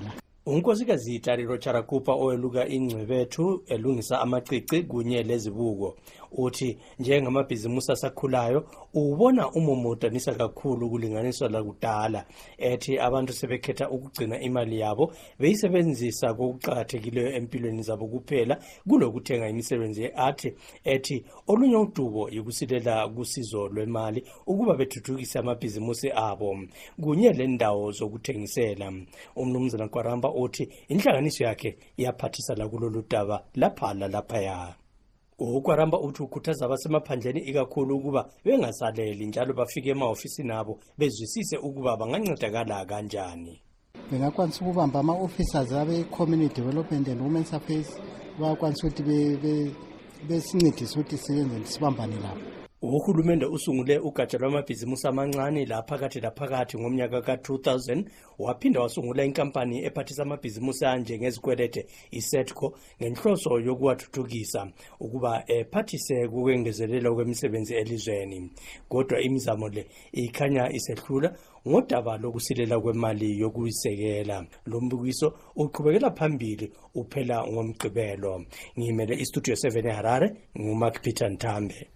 unkosikazi Tariro Charakupa oweluka ingcebethu elungisa amacici kunye lezibuko uthi njengamabhizimusi asakhulayo ubona umumodanisa kakhulu kulinganiswa lakudala ethi abantu sebekhetha ukugcina imali yabo beyisebenzisa kokuqhakathekileyo empilweni zabo kuphela kulokuthenga imisebenzi ye-art ethi olunye udubo yikusilela kusizo lwemali ukuba bethuthukise amabhizimusi abo kunye lendawo zokuthengisela. Umnumzana Kwaramba uthi inhlanganiso yakhe iyaphathisa la kulolu daba laphala laphaya. Ukwaramba uthi ukhuthaza abasemaphandleni ikakhulu ukuba bengasaleli njalo bafike ema-ofisini abo bezwisise ukuba bangancedakala kanjani. Bengakwanisa ukubamba ama-officers abe-community development and women's affairs bakwanisa ukuthi besincedise ukuthi sibambane labo. Uhulumende usungule ugatsha lwamabhizimusi amancane laphakathi laphakathi ngomnyaka ka-2000 waphinda wasungula inkampani ephathisa amabhizimusi anje ngezikwelede iSetco ngenhloso yokuwathuthukisa ukuba ephathise kukwengezelela kwemisebenzi elizweni. Kodwa imizamo le ikhanya isehlula ngodaba lokusilela kwemali yokuyisekela. Lo mbukiso uqhubekela phambili uphela ngomgqibelo. Ngimele istudio 7 eHarare nguMark Peter Ntambe.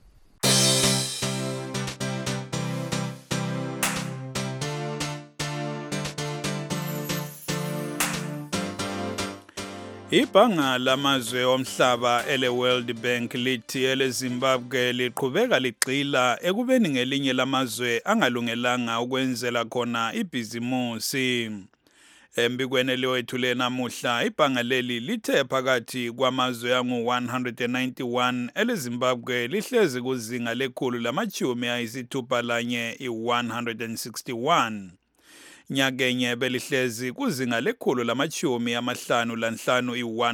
Ibhanga lamazwe omhlaba ele World Bank lithi ele Zimbabwe liqhubeka ligxila ekubeni ngelinye lamazwe angalungelanga ukwenzela khona ibhizimusi. Embikweni lewethu namuhla ibhanga leli lithe phakathi kwamazwe angu-191 ele Zimbabwe lihlezi kuzinga lekhulu lamachumi ayisithupha lanye i-161. Nyakenye belihlezi kuzinga lekhulu lamachumi amahlanu lanhlanu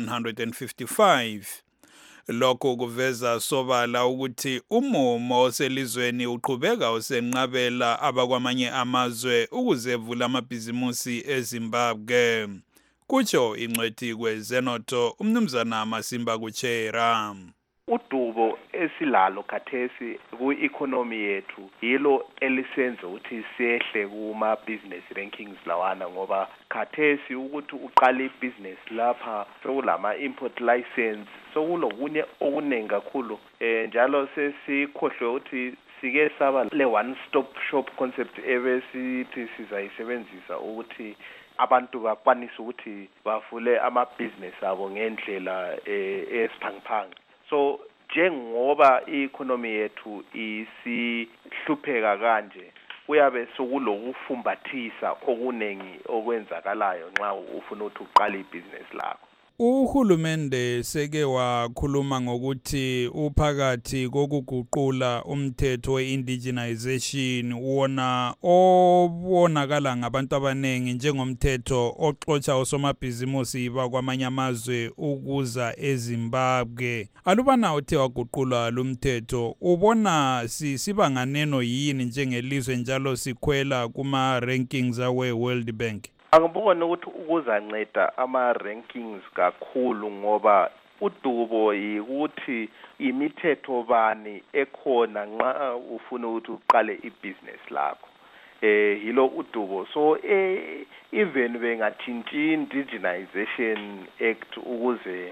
i-155. Lokho kuveza sobala ukuthi umumo oselizweni uqhubeka usenqabela abakwamanye amazwe ukuzevula amabhizimusi eZimbabwe. Kutsho ingcwethi kwezenotho umnumzana Masimba Kuchera. Udubo esilalo khathesi ku-economy yethu yilo elisenza ukuthi sehle kuma business rankings lawana ngoba khathesi ukuthi uqala ibusiness lapha sokulama import license sokulokunye okuningi kakhulu njalo sesikhohlwe ukuthi sike saba le one stop shop concept ebesithi sizayisebenzisa ukuthi abantu bakwanisa ukuthi bavule ama-business abo ngendlela esiphangiphangi. So njengoba i-economy yethu isihlupheka kanje kuyabe sokulokufumbathisa okuningi okwenzakalayo nxa ufuna ukuthi uqale ibhizinesi lakho. Uhulumende seke wakhuluma ngokuthi uphakathi kokuguqula umthetho we-indigenization wona obonakala ngabantu abanengi njengomthetho oxotsha osomabhizimusi bakwamanye amazwe ukuza eZimbabwe. Alubana uthe waguqula lumthetho ubona sibanganeno yini njengelizwe njalo sikhwela kuma rankings awe World Bank? Angibona ukuthi ukuzanceda ama-rankings kakhulu ngoba udubo yikuthi imithetho bani ekhona nxa ufuna ukuthi uqale ibhizinesi lakho. Yilo udubo. So even bengatshintshi Indigenization Act ukuze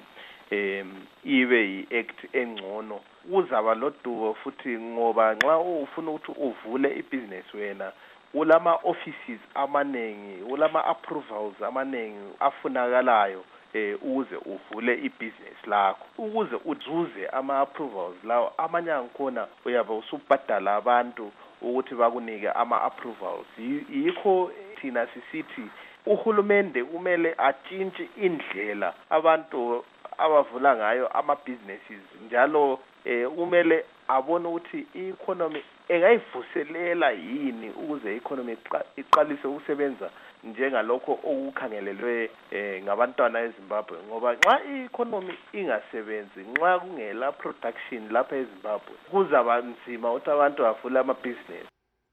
ibe yi-act engcono kuzaba lodubo futhi ngoba nxa ufuna ukuthi uvule ibhizinesi wena ulama offices amaningi ulama approvals amaningi afunakalayo ukuze uvule ibusiness lakho ukuze uzuze ama approvals lawo amanye angikhona uyabe usubhadala abantu ukuthi bakunike ama approvals. Yikho thina sisithi uhulumende kumele atshintshe indlela abantu abavula ngayo ama businesses njalo kumele abone ukuthi i-economy engayivuselela yini ukuze i-economy iqalise ukusebenza njengalokho okukhangelelwe ngabantwana eZimbabwe ngoba nxa i-economy ingasebenzi nxa kungela production lapha eZimbabwe kuzaba nzima ukuthi abantu bavule ama-business.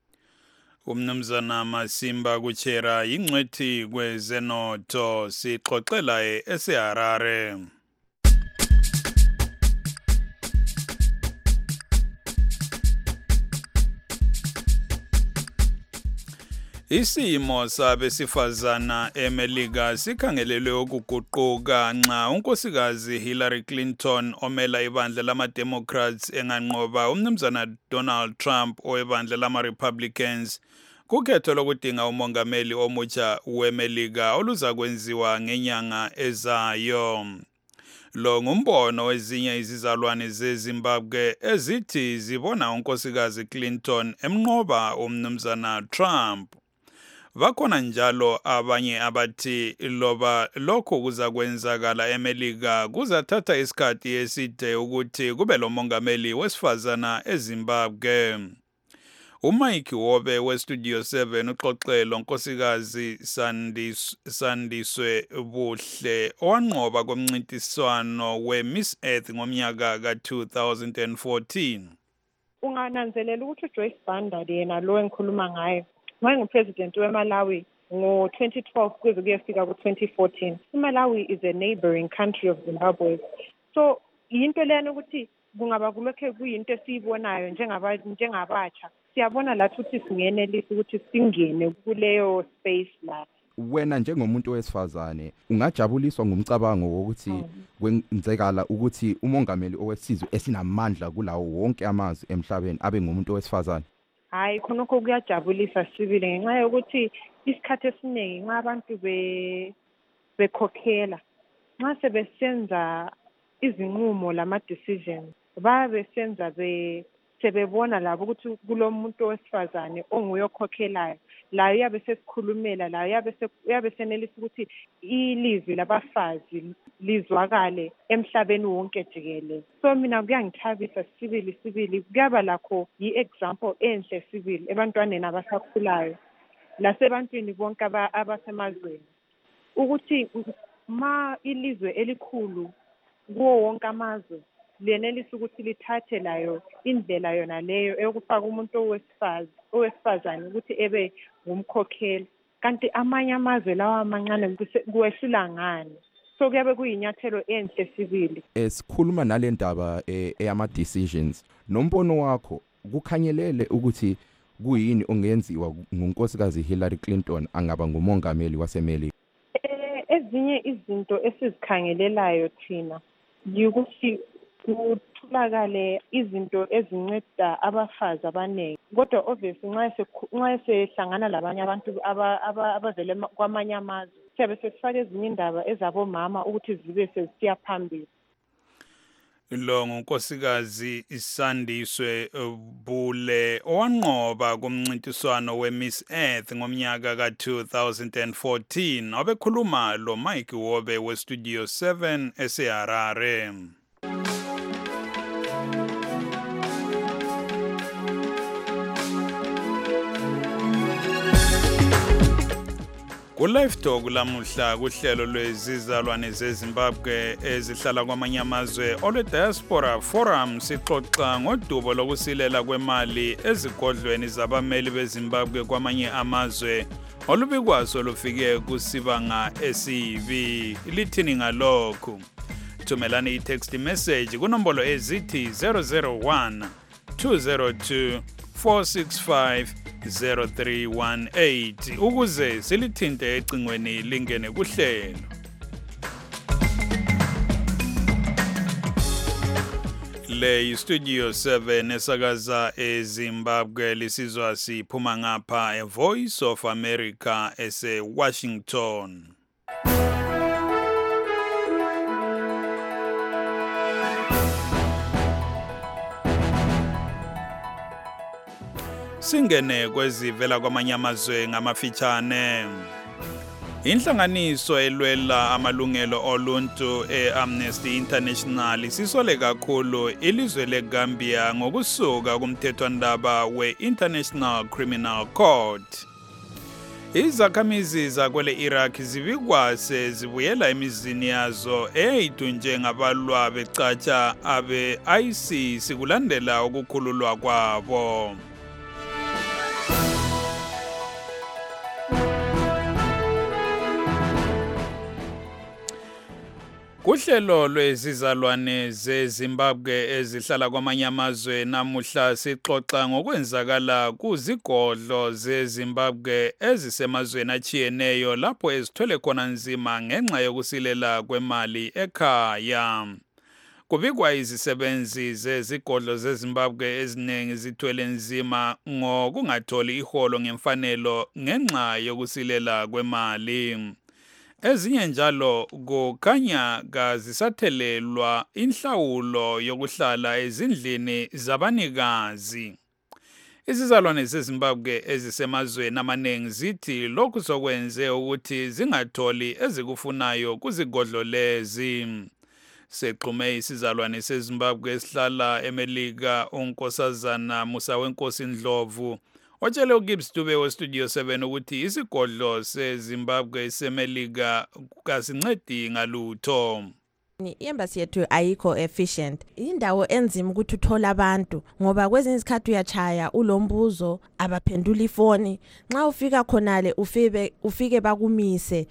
Umnumzana Masimba Kuchera ingcwethi kwezenotho sixoxela eSeharare. Isimo sabesifazana eMelika sikhangelelwe ukuguquka nxa unkosikazi Hillary Clinton omela ibandla lama-Democrats enganqoba umnumzana Donald Trump owebandla lama-Republicans kukhetho lokudinga umongameli omutsha weMelika oluza kwenziwa ngenyanga ezayo. Lo ngumbono wezinye izizalwane zeZimbabwe ezithi zibona unkosikazi Clinton emnqoba umnumzana Trump. Bakhona njalo abanye abathi loba lokho kuza kwenzakala eMelika kuzathatha isikhathi eside ukuthi kube lo mongameli wesifazana eZimbabwe. uMike Wobe weStudio 7 uxoxelo nkosikazi Sandiswe Buhle owanqoba komncintiswano weMiss Earth ngomnyaka ka-2014. Ungananzelela ukuthi uJoyce Banda yena lo engikhuluma ngaye wayengupresident weMalawi ngo-2012 kuze kuyefika ku-2014. iMalawi is a neighboring country of Zimbabwe. So yinto lena ukuthi kungaba kulokho kuyinto esiyibonayo njengabatsha. Siyabona lathi ukuthi singenelisa ukuthi singene kuleyo space la. Wena njengomuntu wesifazane ungajabuliswa ngumcabango wokuthi kwenzekala ukuthi umongameli owesizwe esinamandla kulawo wonke amazwe emhlabeni abe ngumuntu wesifazane? Hayi khonokho kuyajabulisa sibili ngenxa yokuthi isikhathi esiningi nxa abantu bekhokhela nxa sebesenza izinqumo lama-decisions babesenza sebebona labo ukuthi kulomuntu wesifazane onguye okhokhelayo layo yabe sesikhulumela layo yabe senelisa ukuthi ilizwi labafazi lizwakale emhlabeni wonke jikelele. So mina kuyangithabisa sibili kuyaba lakho yi-example enhle sibili ebantwaneni abasakhulayo lasebantwini bonke abasemazweni ukuthi ma ilizwe elikhulu kuwo wonke amazwe lenelisa ukuthi lithathe layo indlela yona leyo eyokufaka umuntu owesifazane ukuthi ebe ngumkhokheli kanti amanye amazwe lawa amancane kuwehlula ngani. So kuyabe kuyinyathelo enhle sibili. Sikhuluma nale ndaba eyama-decisions nombono wakho kukhanyelele ukuthi kuyini ongenziwa ngunkosikazi Hillary Clinton angaba ngumongameli waseMelika? Ezinye izinto esizikhangelelayo thina yikuthi kutholakale izinto ezinceda abafazi abaningi kodwa obviously nxa sehlangana labanye abantu abavele kwamanye amazwe siyabe sesifaka ezinye indaba ezabomama ukuthi zibe sezisiya phambili. Lo ngunkosikazi Sandiswe Bule owanqoba kumncintiswano weMiss Earth ngomnyaka ka-2014 obekhuluma lo Mike Wobe weStudio 7 eseHarare. Ku-Live Talk lamuhla kuhlelo lwezizalwane zeZimbabwe ezihlala kwamanye amazwe olwe-Diaspora Forum sixoxa ngodubo lokusilela kwemali ezigodlweni zabameli beZimbabwe kwamanye amazwe olubikwaso lufike kusibanga esibi. Lithini ngalokhu? Thumelani i-text message kunombolo ezithi 001 202 465 0318 ukuze silithinte ecingweni lingene kuhlelo. Le Studio 7 esakaza eZimbabwe lisizwa siphuma ngapha eVoice of America eseWashington. Singene kwezivela kwamanye amazwe ngamafitshane. Inhlanganiso elwela amalungelo oluntu eAmnesty International sisole kakhulu ilizwe leGambia ngokusuka kumthethwandaba we-International Criminal Court. Izakhamizi zakwele Iraq zibikwase zibuyela emizini yazo eyayidunje ngabalwa becatsha abe-ISIS kulandela ukukhululwa kwabo. Uhlelo lwezizalwane zeZimbabwe ezihlala kwamanye amazwe namuhla sixoxa ngokwenzakala kuzigodlo zeZimbabwe ezisemazweni achiyeneyo lapho ezithwele khona nzima ngenxa yokusilela kwemali ekhaya. Kubikwa izisebenzi zezigodlo zeZimbabwe eziningi zithwele nzima ngokungatholi iholo ngemfanelo ngenxa yokusilela kwemali. Ezinye njalo kukhanya kazisathelelwa inhlawulo yokuhlala ezindlini zabanikazi. Izizalwane zeZimbabwe ezisemazweni amaningi zithi lokhu sokwenze ukuthi zingatholi ezikufunayo kuzigodlo lezi. Seqhume isizalwane seZimbabwe esihlala eMelika uNkosazana Musawenkosi Ndlovu watshele uGibbs Dube weStudio 7 ukuthi isigodlo seZimbabwe seMelika kasincedi ngalutho. I-embassy yethu ayikho efficient. Indawo enzima ukuthi uthola abantu ngoba kwezinye izikhathi uyachaya ulombuzo abaphendula ifoni. Nxa ufika khonale ufike bakumise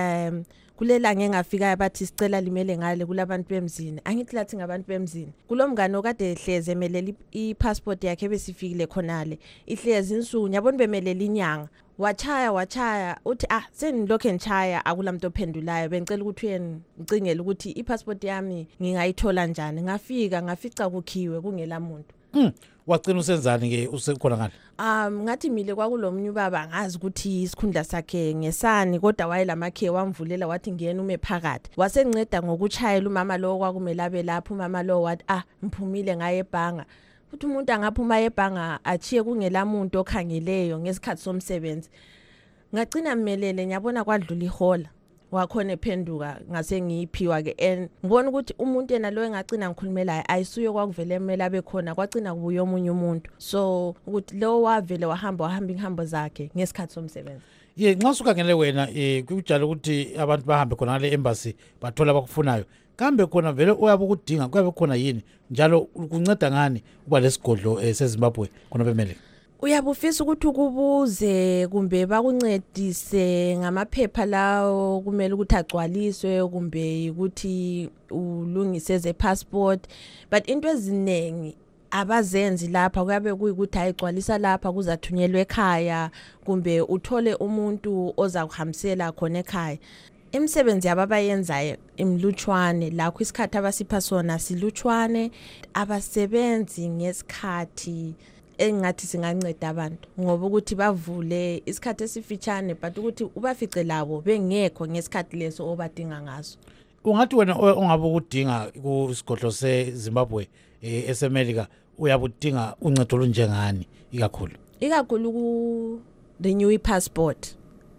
kulela ngengafika bathi sicela limele ngale kulabantu bemzini. Angithi lathi ngabantu bemzini. Kulomngane okade ehleze emelele i-passport yakhe besifikile khonale. Ihleze insuku yabona bemelele inyanga. Wachaya uthi senilokho enchaya akulamuntu ophendulayo bengicela ukuthi uyeni ngicingele ukuthi i-passport yami ngingayithola njani. Ngafika ngafica kukhiwe kungela muntu. Wagcina usenzani ke usekhona ngale? Ngathi mile kwakulomnye ubaba ngazi ukuthi isikhundla sakhe ngesani kodwa wayelamakhe wamvulela wathi ngiyena ume phakathi. Wasenceda ngokuchayela umama lo kwakumele abe lapho umama lo wathi mphumile ngaye ebhanga. Futhi umuntu angaphuma ebhanga achiye kungela muntu okhangeleyo ngesikhathi somsebenzi. Ngagcina mmelele nyabona kwadlula ihola. Wakhona ephenduka ngase ngiyiphiwa ke ngibona ukuthi umuntu yena lo engagcina ngikhulumelayo ayisuye kwakuvele emela abe khona kwagcina kubuya omunye umuntu. So ukuthi lo wavele wahamba inhambo zakhe ngesikhathi somsebenzi. Nxa usukhangele wena kujala ukuthi abantu bahambe khona ngale embassy bathola abakufunayo. Kambe khona vele uyabe ukudinga kuyabe khona yini njalo kunceda ngani uba lesigodlo seZimbabwe khona bemelele? Uyabufisa ukuthi ukubuze kumbe bakuncedise ngamaphepha lawo kumele ukuthi agcwaliswe kumbe ukuthi ulungise ze-passport, but into eziningi abazenzi lapha kuyabe kuyikuthi ayigcwalisa lapha kuzathunyelwa ekhaya kumbe uthole umuntu oza kuhambisela khona ekhaya. Imisebenzi abayenzayo imlutshwane lakho isikhathi abasipha sona silutshwane abasebenzi ngesikhathi engathi singanceda abantu ngoba ukuthi bavule isikhathi esifitshane but ukuthi ubafice labo bengekho ngesikhathi leso obadinga ngaso. Ungathi wena ongabe ukudinga kusigodlo seZimbabwe eseMelika uyabudinga uncedo olunjengani ikakhulu ku renew i-passport.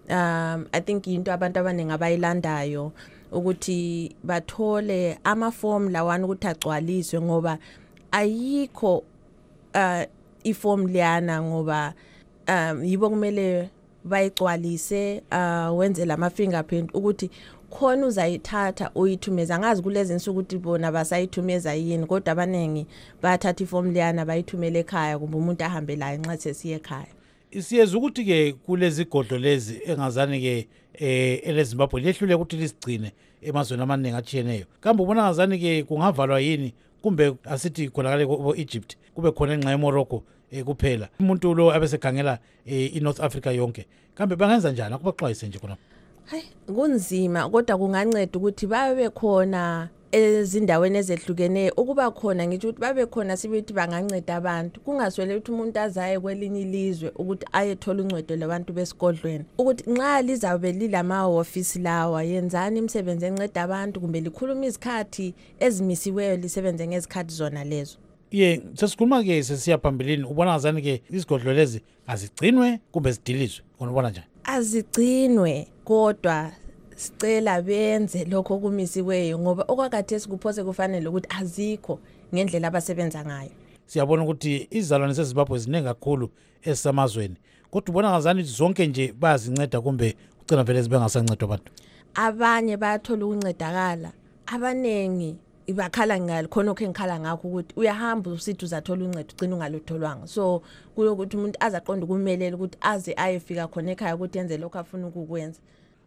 I think into abantu abaningi abayilandayo ukuthi bathole amaform lawana ukuthi agcwaliswe ngoba ayikho iform liyana ngoba yibo kumele bayigcwalise wenze lama fingerprint ukuthi khona uzayithatha uyithumeza. Ngazi kulezi insuku ukuthi bona basayithumeza yini kodwa abaningi bathatha iform liyana bayithumele ekhaya kumbe umuntu ahambe la nxa sesiye ekhaya. Siyeza ukuthi ke kulezi godlo lezi engazani ke eleZimbabwe lehlule ukuthi lisigcine emazweni amaningi achiyeneyo. Kambe ubona ngazani ke kungavalwa yini kumbe asithi khonakale ko-Egypt kube khona enxa eMorocco kuphela umuntu lo abesekhangela iNorth Africa yonke. Kambe bangenza njani akubaxwayise nje khona? Hayi kunzima kodwa kunganceda ukuthi babe khona ezindaweni ezehlukeneyo ukuba khona ngithi ukuthi babe khona sibithi banganceda abantu kungaswele ukuthi umuntu azaye kwelinye ilizwe ukuthi ayethola uncedo labantu besigodlweni ukuthi nxa lizabe lilama office lawa yenzani imisebenzi enceda abantu kumbe likhuluma izikhathi ezimisiweyo lisebenze ngezikhathi zona lezo. Sesikhuluma ke sesiya phambilini ubona ngazani ke izigodlo lezi azigcinwe kumbe zidilizwe ubona njani? Azigcinwe kodwa sicela benze lokho kumisiweyo ngoba okwakade sikuphose kufanele ukuthi azikho ngendlela abasebenza ngayo. Siyabona ukuthi izizalwane zeZimbabwe ziningi kakhulu esamazweni kodwa ubona ngazani zonke nje bayazinceda kumbe ucina vele zibengasancedwa abantu? Abanye bayathola ukuncedakala abanengi ibakhala ngalo khona okho engikhala ngakho ukuthi uyahamba usithi uzathola uncedo ugcina ungalutholwanga. So kuyokuthi umuntu azaqonda ukumelela ukuthi aze ayefika khona ekhaya ukuthi yenze lokho afuna ukukwenza.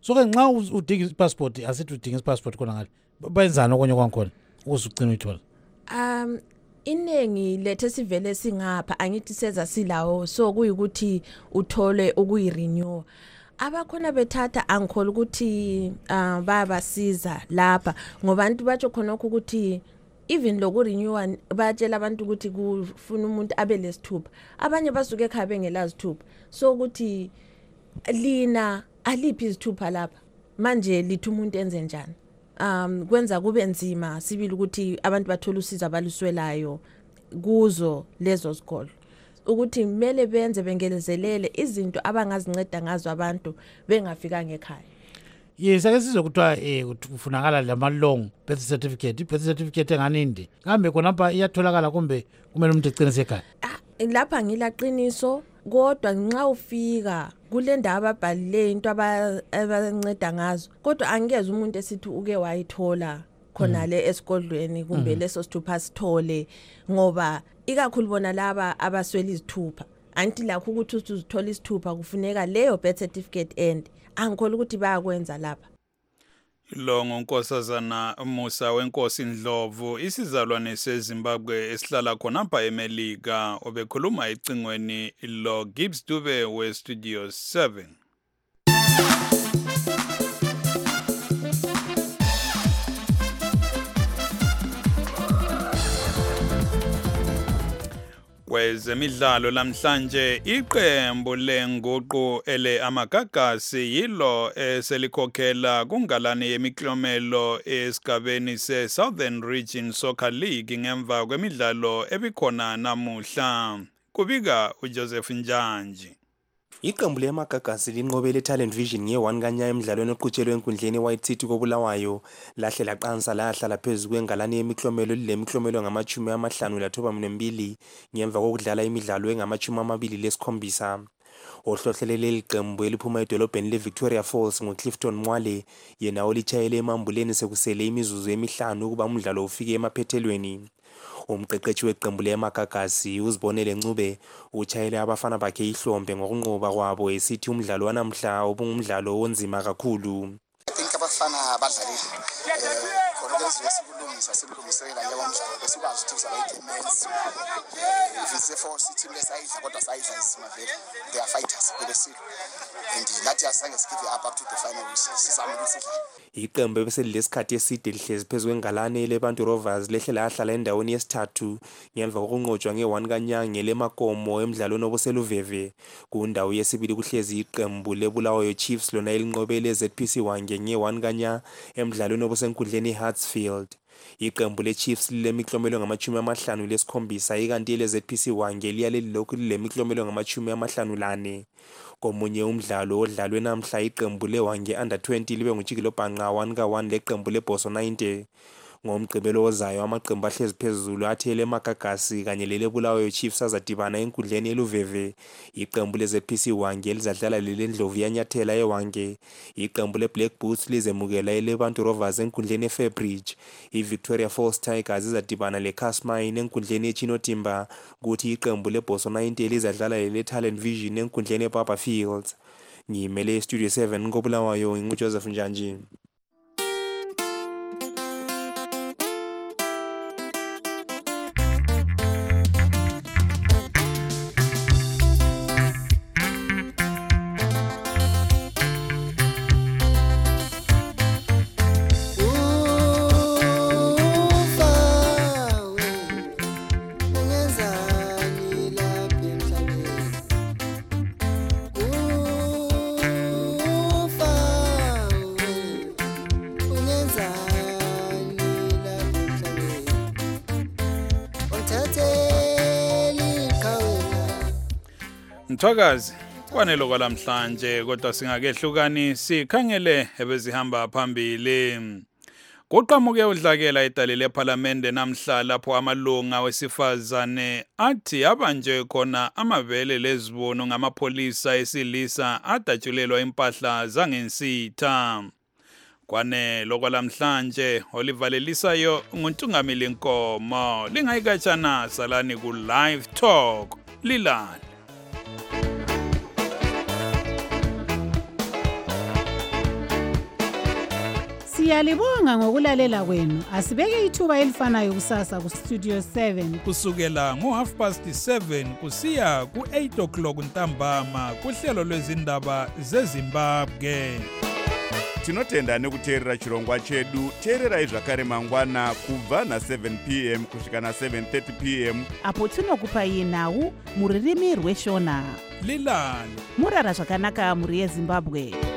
so-ke nxa udinga i-passport asithi udinga i-passport khona ngale bayenzani okunye kwangikhona ukuze ugcine uyithola? Iningi lethe sivele singapha angithi seza silawo so kuyikuthi uthole ukuyirenew. Abakhona bethatha angikhola ukuthi bayabasiza lapha ngoba abantu batsho khona ukuthi even loku renew batshela abantu ukuthi kufuna umuntu abe lesithupha, abanye basuke ekhaya bengelazithupha, so ukuthi lina aliphi izithupha lapha manje lithi umuntu enze njani. Kwenza kube nzima sibili ukuthi abantu bathola usizo abaluswelayo kuzo lezo zikolo, ukuthi kumele benze bengelezelele izinto abangazinceda ngazo abantu bengafika ngekhaya. Yes, ake sizokuthiwa kufunakala lama-long birth certificate. I-birth certificate enganindi kambe khonapha iyatholakala kumbe kumele umuntu eqinise ekhaya? Lapha ngilaqiniso kodwa nxa ufika kule ndawo ababhalile into abanceda ngazo, kodwa angeze umuntu esithi uke wayithola khonale esikodlweni kumbe leso sithupha sithole, ngoba ikakhulu bona laba abaswela izithupha anti lakho ukuthi uzithola isithupha kufuneka leyo birth certificate and angikholwa ukuthi bayakwenza lapha. Lo ngunkosazana Musa wenkosi Ndlovu, isizalwane seZimbabwe esihlala khonapha eMelika, obekhuluma ecingweni lo Gibbs Dube we-Studio 7. Kwezemidlalo lamhlanje iqembu lenguqu ele Amagagasi yilo eselikhokhela kungalane yemiklomelo esigabeni se-Southern Region Soccer League ngemva kwemidlalo ebikhona namuhla. Kubika uJoseph Njanji. Iqembu leMagagasi linqobele Talent Vision nge-1 kanya emidlalweni oqhutshelwe enkundleni White City koBulawayo, lahle laqansa lahlala phezulu kwengalane yemiklomelo lilemiklomelo ngama-52 ngemva kokudlala imidlalo engama-27. Ohlohlelele liqembu eliphuma edolobheni leVictoria Falls nguClifton Mwale yena olitshayele emambuleni sekusele imizuzu emihlanu ukuba umdlalo ufike emaphethelweni. Umqeqeshi weqembu leMagagasi uZibonele Ncube utshayele abafana bakhe ihlombe ngokunqoba kwabo esithi umdlalo wanamhla ubungumdlalo onzima kakhulu. Abafana badlalile khona kulungisa sikulungiselela njengoba umdlalo besikwazi ukuthi sabayitemenzi ifise force team lesayidla kodwa sayidla isima vele they are fighters belesilo and lathi asange sikive up to the final sisamukisa. Iqembu beselilesikhathi eside lihlezi phezulu kwengalane leBantu Rovers lehle lahlala endaweni yesithathu ngemva kokunqotshwa nge-1 kanyanga leMakomo emidlalweni obuseluveve. Kundawo yesibili kuhlezi iqembu leBulawayo Chiefs lona elinqobele ZPC Wange nge-1 kanya emidlalweni obusenkundleni Hartsfield. Iqembu leChiefs lilemiklomelo ngama-57 ikanti leZPC Wange liyalelilokhu lilemiklomelo ngama-54. Komunye umdlalo odlalwe namhla iqembu leWange Under 20 libe nguJikilo Bhanqa 1-1 leqembu leBoso 90. Ngomgqibelo ozayo amaqembu ahlezi phezulu athele eMagagasi kanye leLebulawayo Chiefs azadibana enkundleni eluveve. Iqembu leZPC Wange lizadlala leLendlovu yanyathela eWange. Iqembu leBlack Boots lizemukela eleBantu Rovers enkundleni eFairbridge. iVictoria Falls Tigers izadibana leCasmine enkundleni eChinotimba, kuthi iqembu leBoso 90 lizadlala leTalent Vision enkundleni eBarberfields. Ngimele eStudio 7 koBulawayo nguJoseph Njanji. Mthwakazi kwanelo kwalamhlanje kodwa singakehlukani sikhangele ebezihamba phambili. Kuqhamuke udlakela edale lePhalamende namhla lapho amalunga wesifazane athi abanje khona amavele lezibono ngamapolisa esilisa adatshulelwa impahla zangensitha. Kwanelo kwalamhlanje olivalelisayo nguNtungamili Nkomo. Lingayikatshana salani ku Live Talk lilala. Siyalibonga ngokulalela kwenu. Asibeke ithuba elifanayo kusasa ku Studio 7 kusukela ngo7:30 kusiya ku8:00 ntambama kuhlelo lwezindaba zeZimbabwe. Tinotenda nekuteerera chirongwa chedu. Teererai zvakare mangwana kubva na7 p.m. kusvika na7:30 p.m. apo tinokupai nhau muririmi rweshona. Lilani Murara zvakanaka muri yeZimbabwe.